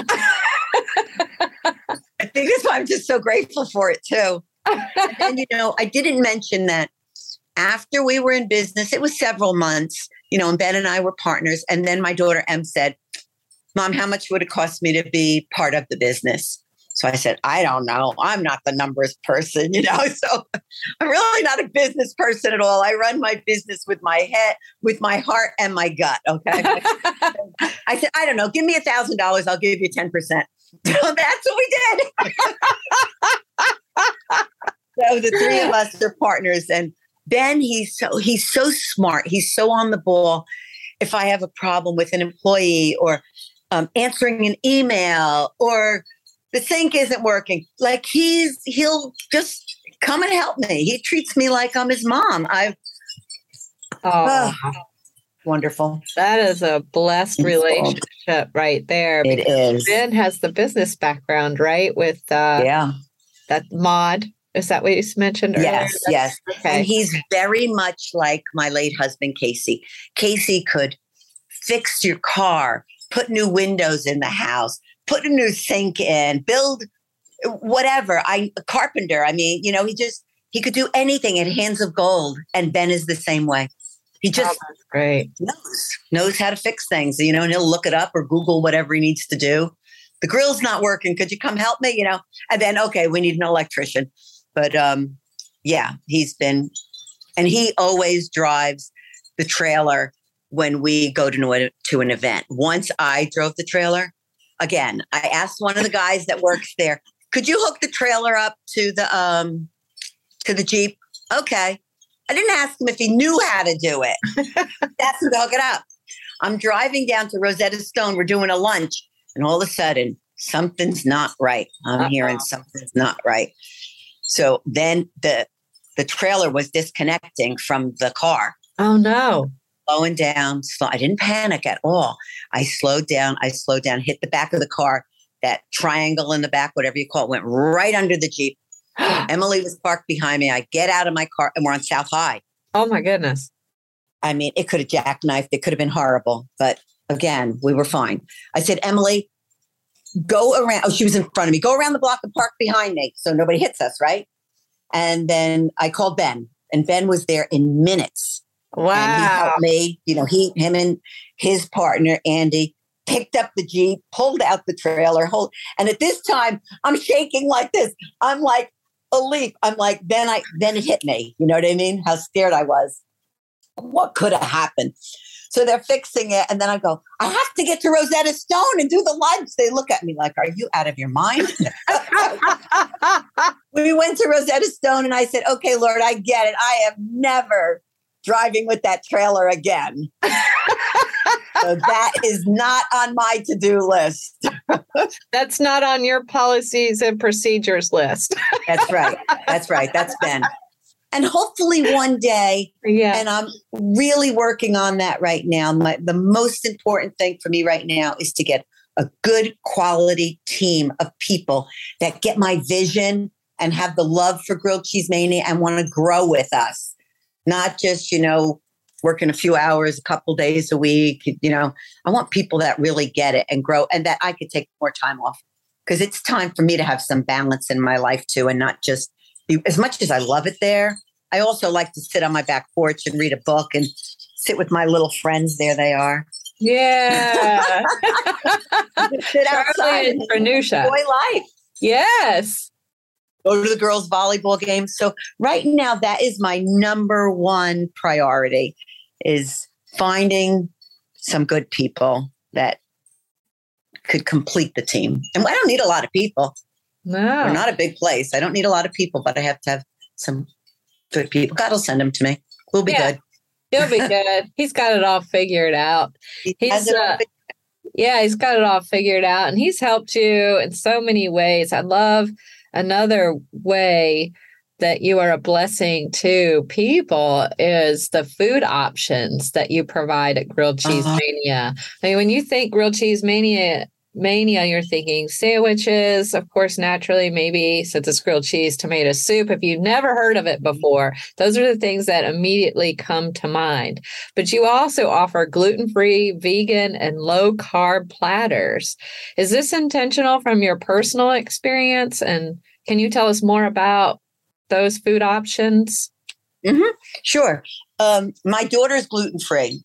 I think that's why I'm just so grateful for it too. And I didn't mention that after we were in business, it was several months, and Ben and I were partners. And then my daughter Em said, Mom, how much would it cost me to be part of the business? So I said, I don't know. I'm not the numbers person, so I'm really not a business person at all. I run my business with my head, with my heart and my gut. Okay. I said, I don't know. Give me $1,000. I'll give you 10%. So that's what we did. So the three of us are partners. And Ben, he's so smart. He's so on the ball. If I have a problem with an employee or answering an email or the sink isn't working, like he'll just come and help me. He treats me like I'm his mom. Wonderful. That is a blessed relationship right there. It is. Ben has the business background, right? With that mod. Is that what you mentioned earlier? Yes. Okay. And he's very much like my late husband, Casey. Casey could fix your car, put new windows in the house, put a new sink in, build whatever. A carpenter. I mean, he could do anything at hands of gold. And Ben is the same way. He just great. knows how to fix things, and he'll look it up or Google whatever he needs to do. The grill's not working. Could you come help me? And then, okay, we need an electrician. But he's been, and he always drives the trailer when we go to an event. Once I drove the trailer, again, I asked one of the guys that works there, could you hook the trailer up to the Jeep? Okay. I didn't ask him if he knew how to do it. That's to hook it up. I'm driving down to Rosetta Stone. We're doing a lunch. And all of a sudden, something's not right. I'm hearing something's not right. So then the trailer was disconnecting from the car. Oh, no. Slowing down. I didn't panic at all. I slowed down, hit the back of the car. That triangle in the back, whatever you call it, went right under the Jeep. Emily was parked behind me. I get out of my car and we're on South High. Oh, my goodness. I mean, it could have jackknifed. It could have been horrible. But again, we were fine. I said, Emily, go around. Oh, she was in front of me. Go around the block and park behind me so nobody hits us, right? And then I called Ben, and Ben was there in minutes. Wow. And he helped me. Him and his partner, Andy, picked up the Jeep, pulled out the trailer. And at this time, I'm shaking like this. I'm like a leaf. I'm like, then it hit me. You know what I mean? How scared I was. What could have happened? So they're fixing it. And then I go, I have to get to Rosetta Stone and do the lunch. They look at me like, are you out of your mind? We went to Rosetta Stone and I said, okay, Lord, I get it. I am never driving with that trailer again. So that is not on my to-do list. That's not on your policies and procedures list. That's right. That's Ben. And hopefully one day, and I'm really working on that right now. The most important thing for me right now is to get a good quality team of people that get my vision and have the love for Grilled Cheese Mania and want to grow with us. Not just, working a few hours, a couple days a week. I want people that really get it and grow and that I could take more time off because it's time for me to have some balance in my life too and not just as much as I love it there. I also like to sit on my back porch and read a book and sit with my little friends. There they are. Yeah. Sit outside and enjoy life. Yes. Go to the girls' volleyball game. So right now, that is my number one priority is finding some good people that could complete the team. And I don't need a lot of people. No. We're not a big place. I don't need a lot of people, but I have to have some good people. God will send them to me. We'll be good. He'll be good. He's got it all figured out. He's got it all figured out. And he's helped you in so many ways. I love another way that you are a blessing to people is the food options that you provide at Grilled Cheese Mania. I mean, when you think Grilled Cheese Mania, mania, you're thinking sandwiches, of course, naturally, maybe since it's grilled cheese, tomato soup. If you've never heard of it before, those are the things that immediately come to mind. But you also offer gluten-free, vegan, and low-carb platters. Is this intentional from your personal experience? And can you tell us more about those food options? Mm-hmm. Sure. My daughter's gluten-free.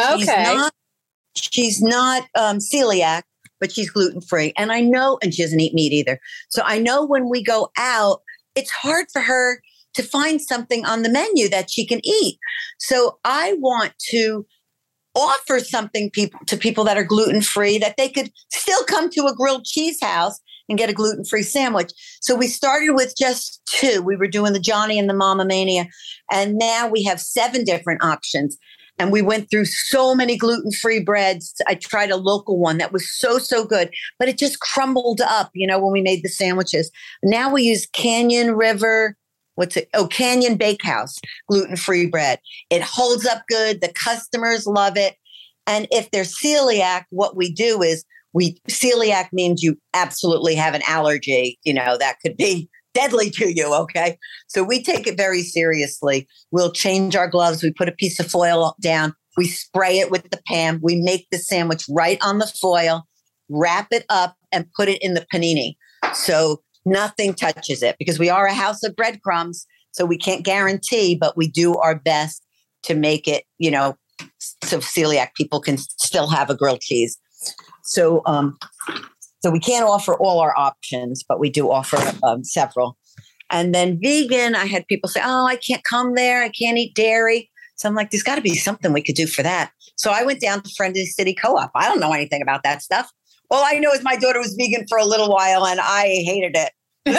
She's not celiac, but she's gluten-free. And I know, and she doesn't eat meat either. So I know when we go out, it's hard for her to find something on the menu that she can eat. So I want to offer something to people that are gluten-free, that they could still come to a grilled cheese house and get a gluten-free sandwich. So we started with just 2. We were doing the Johnny and the Mama Mania. And now we have 7 different options. And we went through so many gluten-free breads. I tried a local one that was so good, but it just crumbled up, when we made the sandwiches. Now we use Canyon River, Canyon Bakehouse gluten-free bread. It holds up good. The customers love it. And if they're celiac, what we do is celiac means you absolutely have an allergy, that could be deadly to you. Okay. So we take it very seriously. We'll change our gloves. We put a piece of foil down. We spray it with the pan. We make the sandwich right on the foil, wrap it up and put it in the panini. So nothing touches it, because we are a house of breadcrumbs. So we can't guarantee, but we do our best to make it, so celiac people can still have a grilled cheese. So we can't offer all our options, but we do offer several. And then vegan, I had people say, oh, I can't come there. I can't eat dairy. So I'm like, there's got to be something we could do for that. So I went down to Friendly City Co-op. I don't know anything about that stuff. All I know is my daughter was vegan for a little while and I hated it.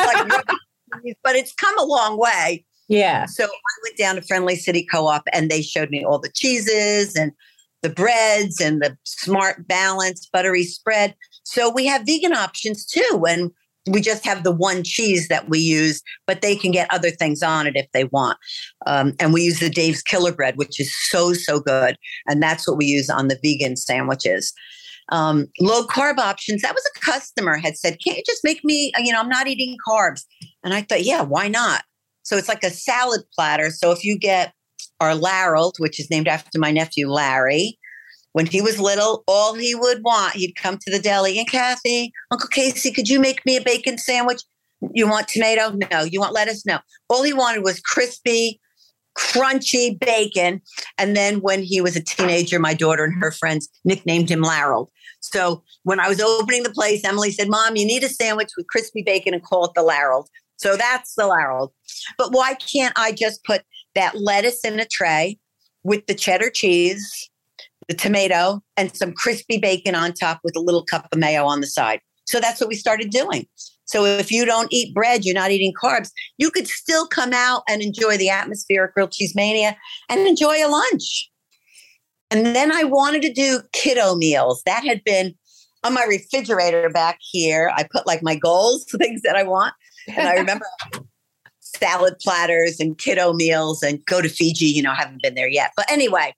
But it's come a long way. Yeah. So I went down to Friendly City Co-op and they showed me all the cheeses and the breads and the Smart Balance buttery spread. So we have vegan options too. And we just have the one cheese that we use, but they can get other things on it if they want. And we use the Dave's Killer Bread, which is so good. And that's what we use on the vegan sandwiches. Low carb options. That was a customer had said, can't you just make me, I'm not eating carbs. And I thought, yeah, why not? So it's like a salad platter. So if you get our Larold, which is named after my nephew, Larry, when he was little, all he would want, he'd come to the deli, and Kathy, Uncle Casey, could you make me a bacon sandwich? You want tomato? No. You want lettuce? No. All he wanted was crispy, crunchy bacon. And then when he was a teenager, my daughter and her friends nicknamed him Larold. So when I was opening the place, Emily said, Mom, you need a sandwich with crispy bacon and call it the Larold. So that's the Larold. But why can't I just put that lettuce in a tray with the cheddar cheese, the tomato, and some crispy bacon on top with a little cup of mayo on the side? So that's what we started doing. So if you don't eat bread, you're not eating carbs, you could still come out and enjoy the atmosphere of Grilled Cheese Mania and enjoy a lunch. And then I wanted to do kiddo meals. That had been on my refrigerator back here. I put like my goals, things that I want. And I remember salad platters and kiddo meals and go to Fiji. I haven't been there yet. But anyway,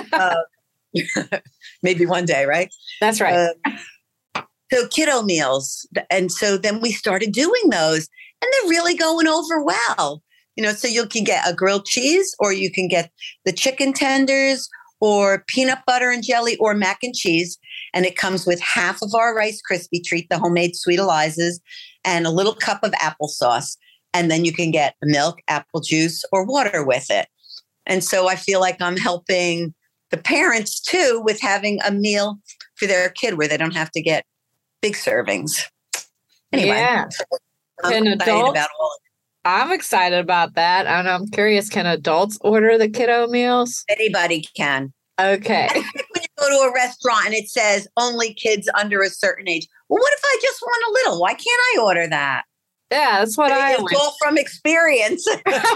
maybe one day, right? That's right. So kiddo meals. And so then we started doing those and they're really going over well. So you can get a grilled cheese or you can get the chicken tenders or peanut butter and jelly or mac and cheese. And it comes with half of our Rice Krispie treat, the homemade Sweet Eliza's, and a little cup of applesauce. And then you can get milk, apple juice, or water with it. And so I feel like I'm helping the parents too with having a meal for their kid where they don't have to get big servings. Anyway, yeah. I'm excited about all of it. I'm excited about that. And I'm curious, can adults order the kiddo meals? Anybody can. Okay. I think when you go to a restaurant and it says only kids under a certain age, well, what if I just want a little? Why can't I order that? Yeah, that's what It's all from experience.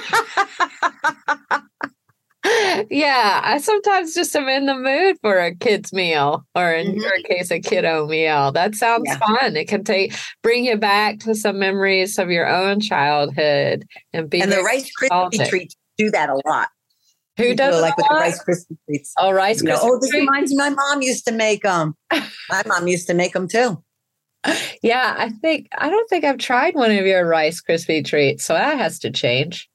Yeah, I sometimes just am in the mood for a kid's meal, or in your case, a kiddo meal. That sounds fun. It can bring you back to some memories of your own childhood and the Rice Krispie treats do that a lot. Who does like with the Rice Krispie treats? Oh, Rice Krispie. This reminds me. My mom used to make them. My mom used to make them too. Yeah, I don't think I've tried one of your Rice Krispie treats, so that has to change.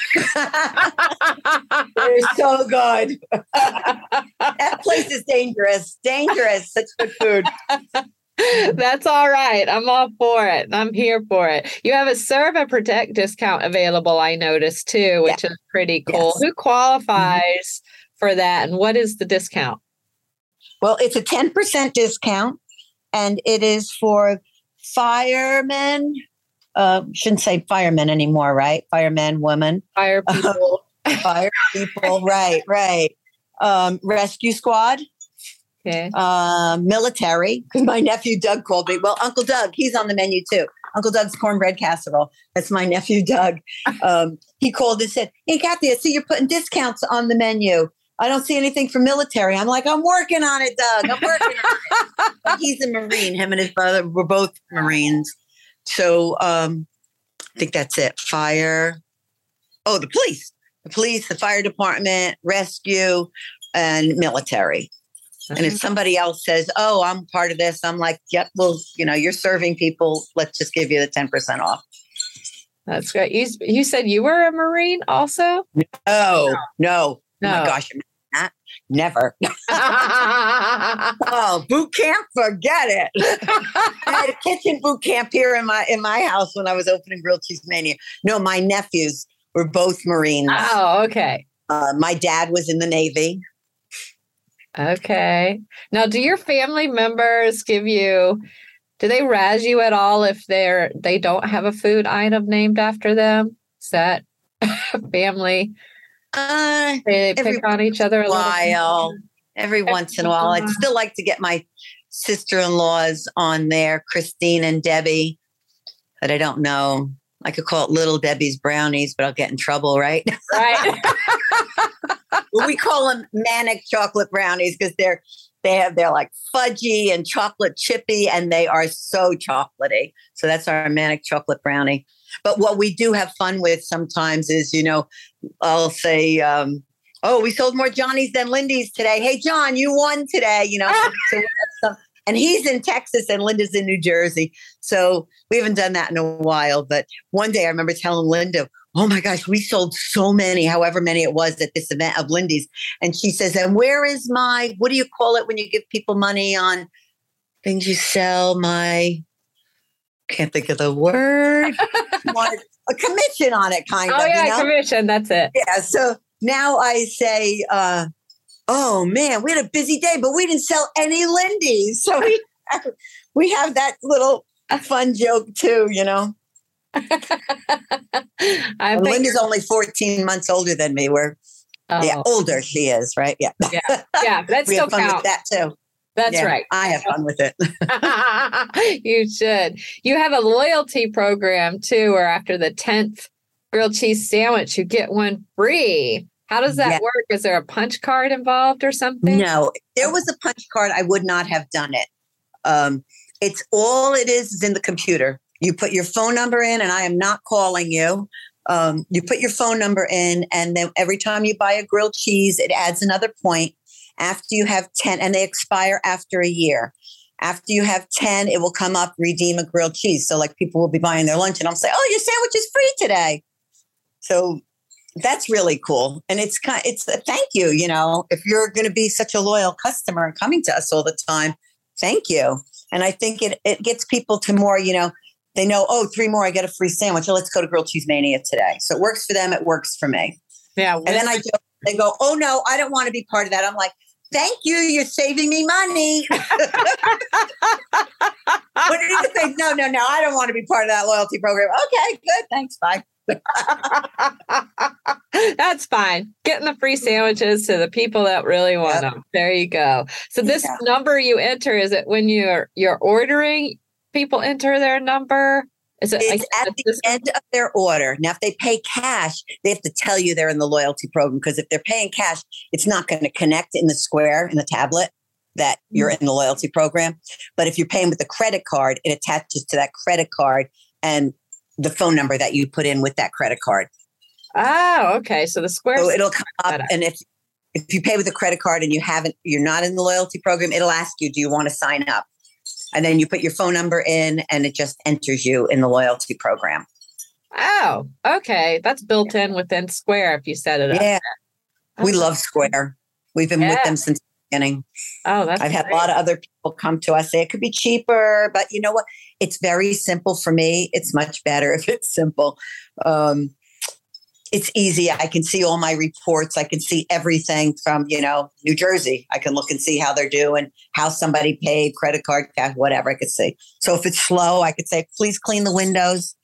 They're so good. That place is dangerous. Dangerous. Such good food. That's all right. I'm all for it. I'm here for it. You have a Serve and Protect discount available, I noticed too, which is pretty cool. Yes. Who qualifies for that, and what is the discount? Well, it's a 10% discount, and it is for firemen. Shouldn't say firemen anymore, right? Firemen, women. Fire people. Fire people, right. Rescue squad. Okay. Military, because my nephew Doug called me. Well, Uncle Doug, he's on the menu too. Uncle Doug's cornbread casserole. That's my nephew Doug. He called and said, "Hey, Kathy, I see you're putting discounts on the menu. I don't see anything for military." I'm like, "I'm working on it, Doug. I'm working on it." But he's a Marine. Him and his brother were both Marines. So I think that's it. Fire. Oh, the police, the fire department, rescue, and military. And if somebody else says, "Oh, I'm part of this," I'm like, "Yep, well, you're serving people. Let's just give you the 10% off." That's great. You said you were a Marine also? No. No. Oh my gosh, never. Oh, boot camp, forget it. I had a kitchen boot camp here in my house when I was opening Grilled Cheese Mania. No, my nephews were both Marines. Oh, okay. My dad was in the Navy. Okay. Now, do your family members do they razz you at all if they don't have a food item named after them? Is that family? They pick on each other a while. Every once in a while. I'd still like to get my sister-in-laws on there, Christine and Debbie, but I don't know. I could call it Little Debbie's brownies, but I'll get in trouble, right? Right. Well, we call them manic chocolate brownies because they're like fudgy and chocolate chippy, and they are so chocolatey. So that's our manic chocolate brownie. But what we do have fun with sometimes is, I'll say, "Oh, we sold more Johnny's than Lindy's today. Hey, John, you won today." And he's in Texas and Linda's in New Jersey. So we haven't done that in a while. But one day I remember telling Linda, "Oh my gosh, we sold so many, however many it was at this event of Lindy's." And she says, "And where is what do you call it when you give people money on things you sell? Can't think of the word. A commission on it, kind of." Oh, yeah, commission. That's it. Yeah. So now I say, "Oh man, we had a busy day, but we didn't sell any Lindy's." So we have that little fun joke too, Linda's only 14 months older than me. Older she is, right? Yeah. Yeah. That's we still have fun count. with that too. That's right. I have fun with it. You should. You have a loyalty program too, where after the 10th grilled cheese sandwich, you get one free. How does that work? Is there a punch card involved or something? No, if there was a punch card, I would not have done it. It's all it is in the computer. You put your phone number in, and I am not calling you. You put your phone number in, and then every time you buy a grilled cheese, it adds another point. After you have 10, and they expire after a year. After you have 10, it will come up, redeem a grilled cheese. So like people will be buying their lunch and I'll say, "Oh, your sandwich is free today." So that's really cool. And it's a thank you, if you're going to be such a loyal customer and coming to us all the time, thank you. And I think it gets people to more, they know, "Oh, 3 more, I get a free sandwich. Oh, let's go to Grilled Cheese Mania today." So it works for them. It works for me. Yeah. And then they go, "Oh no, I don't want to be part of that." I'm like, "Thank you. You're saving me money." What do you think? No. I don't want to be part of that loyalty program. Okay, good. Thanks. Bye. That's fine. Getting the free sandwiches to the people that really want them. There you go. So this number you enter, is it when you're ordering, people enter their number? It's at the end of their order. Now, if they pay cash, they have to tell you they're in the loyalty program, because if they're paying cash, it's not going to connect in the square in the tablet that you're in the loyalty program. But if you're paying with a credit card, it attaches to that credit card and the phone number that you put in with that credit card. Oh, okay. So the square. So it'll come up, and if you pay with a credit card and you're not in the loyalty program, it'll ask you, "Do you want to sign up?" And then you put your phone number in and it just enters you in the loyalty program. Oh, okay. That's built in within Square if you set it up. Yeah. Oh, We love Square. We've been with them since the beginning. Oh, that's I've had great. a lot of other people come to us, say it could be cheaper, but you know what? It's very simple for me. It's much better if it's simple. It's easy. I can see all my reports. I can see everything from, New Jersey. I can look and see how they're doing, how somebody paid, credit card, cash, whatever I could see. So if it's slow, I could say, please clean the windows.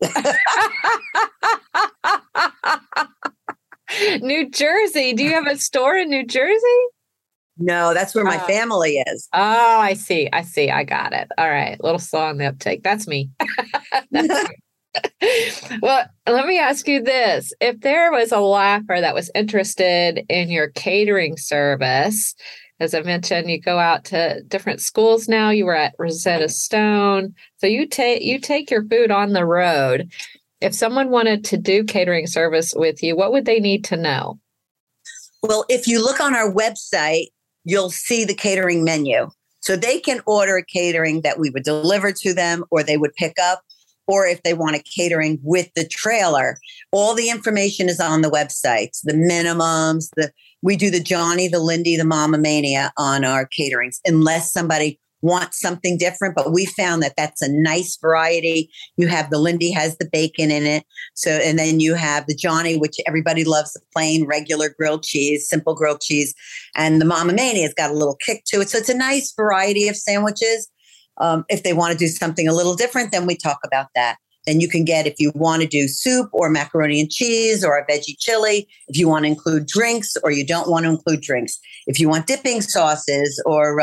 New Jersey. Do you have a store in New Jersey? No, that's where my family is. Oh, I see. I got it. All right. A little slow on the uptake. That's me. That's me. Well, let me ask you this. If there was a laugher that was interested in your catering service, as I mentioned, you go out to different schools now. You were at Rosetta Stone. So you take your food on the road. If someone wanted to do catering service with you, what would they need to know? Well, if you look on our website, you'll see the catering menu. So they can order a catering that we would deliver to them, or they would pick up, or if they want a catering with the trailer. All the information is on the website. The minimums, we do the Johnny, the Lindy, the Mama Mania on our caterings, unless somebody wants something different. But we found that that's a nice variety. You have the Lindy has the bacon in it. So, and then you have the Johnny, which everybody loves, the plain regular grilled cheese, simple grilled cheese. And the Mama Mania has got a little kick to it. So it's a nice variety of sandwiches. If they want to do something a little different, then we talk about that. Then you can get, if you want to do soup or macaroni and cheese or a veggie chili, if you want to include drinks or you don't want to include drinks, if you want dipping sauces or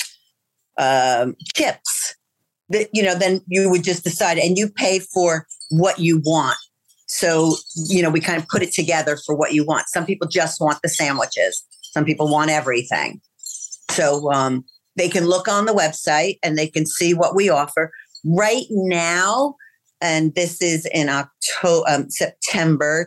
chips, then you would just decide, and you pay for what you want. So, we kind of put it together for what you want. Some people just want the sandwiches. Some people want everything. So, they can look on the website and they can see what we offer right now. And this is in September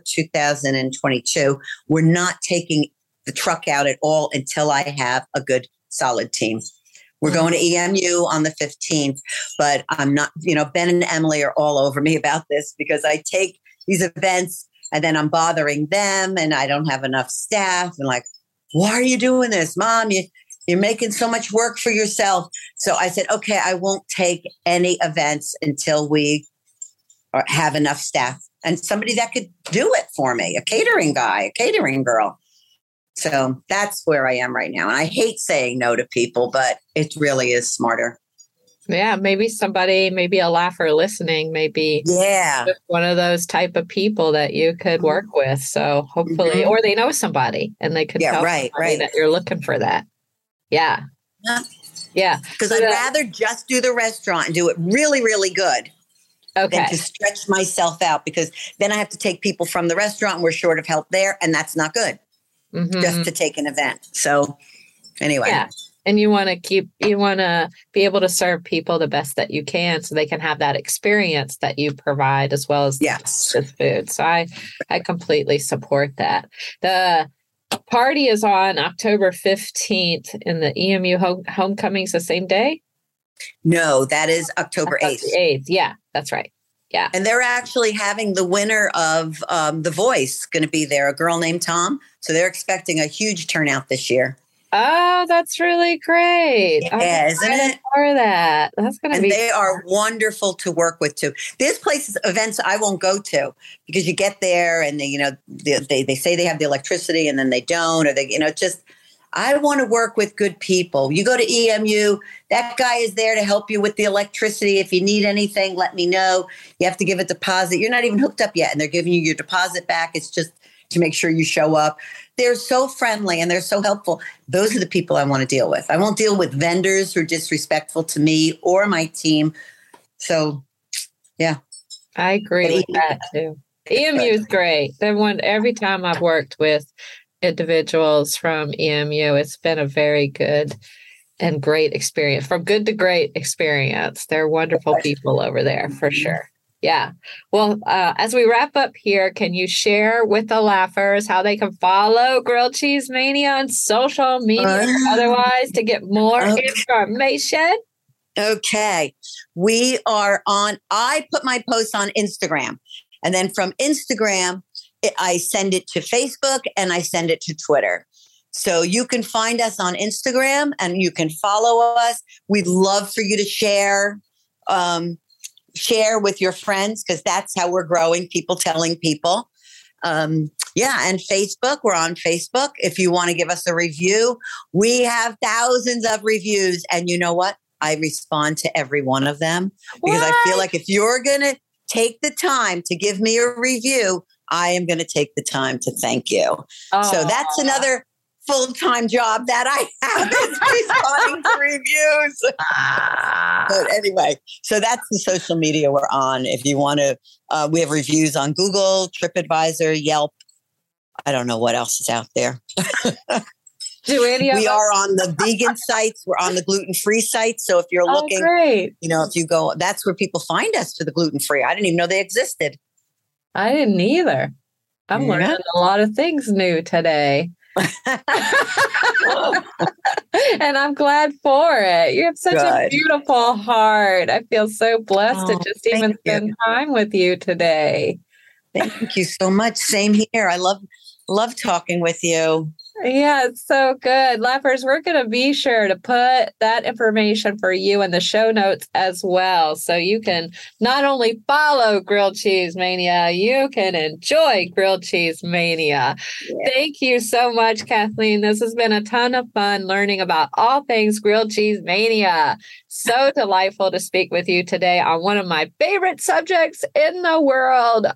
2022. We're not taking the truck out at all until I have a good solid team. We're going to EMU on the 15th, but I'm not, Ben and Emily are all over me about this because I take these events and then I'm bothering them and I don't have enough staff and like, why are you doing this, Mom? You're making so much work for yourself. So I said, okay, I won't take any events until we have enough staff and somebody that could do it for me, a catering guy, a catering girl. So that's where I am right now. And I hate saying no to people, but it really is smarter. Yeah, maybe a laugher listening, maybe one of those type of people that you could work with. So hopefully, or they know somebody and they could tell somebody that you're looking for that. Yeah. Yeah. Because I'd rather just do the restaurant and do it really, really good than to stretch myself out, because then I have to take people from the restaurant and we're short of help there. And that's not good just to take an event. So anyway. Yeah. And you want to be able to serve people the best that you can so they can have that experience that you provide as well as the food. So I completely support that. The party is on October 15th in the EMU homecoming's the same day? No, that is October 8th. Yeah, that's right. Yeah. And they're actually having the winner of The Voice going to be there, a girl named Tom. So they're expecting a huge turnout this year. Oh, that's really great. Yeah, isn't it? For that. That's going to be. And they are wonderful to work with too. There's places, events I won't go to because you get there and they say they have the electricity and then they don't, or they, I want to work with good people. You go to EMU, that guy is there to help you with the electricity. If you need anything, let me know. You have to give a deposit. You're not even hooked up yet and they're giving you your deposit back. It's just to make sure you show up. They're so friendly and they're so helpful. Those are the people I want to deal with. I won't deal with vendors who are disrespectful to me or my team. So, yeah. I agree with that too. EMU is great. Every time I've worked with individuals from EMU, it's been a very good and great experience. From good to great experience. They're wonderful people over there for sure. Yeah. Well, as we wrap up here, can you share with the laughers how they can follow Grilled Cheese Mania on social media or otherwise to get more information? Okay. I put my posts on Instagram, and then from Instagram, I send it to Facebook and I send it to Twitter. So you can find us on Instagram and you can follow us. We'd love for you to share with your friends, because that's how we're growing, people telling people. And Facebook, we're on Facebook. If you want to give us a review, we have thousands of reviews. And you know what? I respond to every one of them, because I feel like if you're going to take the time to give me a review, I am going to take the time to thank you. So that's another full-time job that I have, is responding to reviews. But anyway, so that's the social media we're on. If you want to, we have reviews on Google, TripAdvisor, Yelp. I don't know what else is out there. We are on the vegan sites. We're on the gluten-free sites. So if you're looking, if you go, that's where people find us for the gluten-free. I didn't even know they existed. I didn't either. I'm learning a lot of things new today. And I'm glad for it. You have such a beautiful heart. I feel so blessed to just even spend time with you today. Thank you so much. Same here. I love talking with you. Yeah, it's so good. Laughers, we're going to be sure to put that information for you in the show notes as well. So you can not only follow Grilled Cheese Mania, you can enjoy Grilled Cheese Mania. Yeah. Thank you so much, Kathleen. This has been a ton of fun learning about all things Grilled Cheese Mania. So delightful to speak with you today on one of my favorite subjects in the world.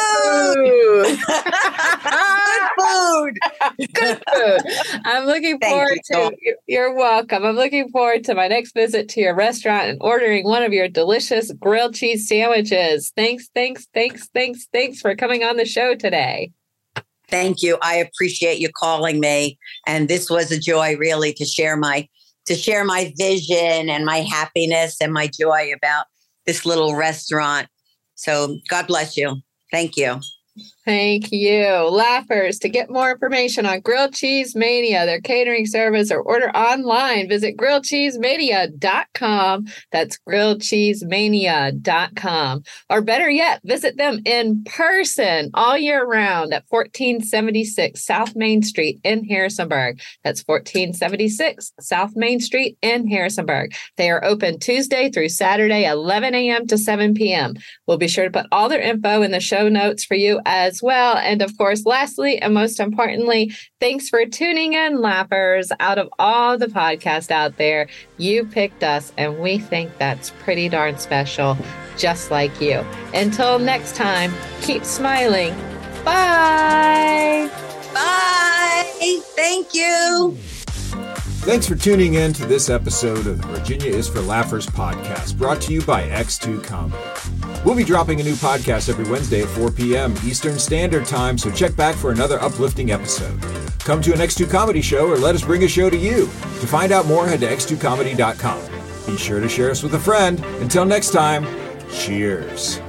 Food. Good food. Good food. I'm looking forward to, you're welcome. I'm looking forward to my next visit to your restaurant and ordering one of your delicious grilled cheese sandwiches. Thanks for coming on the show today. Thank you. I appreciate you calling me. And this was a joy, really, to share my vision and my happiness and my joy about this little restaurant. So God bless you. Thank you. Thank you. Laughers, to get more information on Grilled Cheese Mania, their catering service, or order online, visit grilledcheesemania.com. That's grilledcheesemania.com. Or better yet, visit them in person all year round at 1476 South Main Street in Harrisonburg. That's 1476 South Main Street in Harrisonburg. They are open Tuesday through Saturday, 11 a.m. to 7 p.m. We'll be sure to put all their info in the show notes for you as well. And of course, lastly, and most importantly, thanks for tuning in, Laughers. Out of all the podcasts out there, you picked us, and we think that's pretty darn special, just like you. Until next time, keep smiling. Bye. Bye. Thank you. Thanks for tuning in to this episode of the Virginia is for Laughers podcast, brought to you by X2 Comedy. We'll be dropping a new podcast every Wednesday at 4 p.m. Eastern Standard Time, so check back for another uplifting episode. Come to an X2 Comedy show or let us bring a show to you. To find out more, head to x2comedy.com. Be sure to share us with a friend. Until next time, cheers.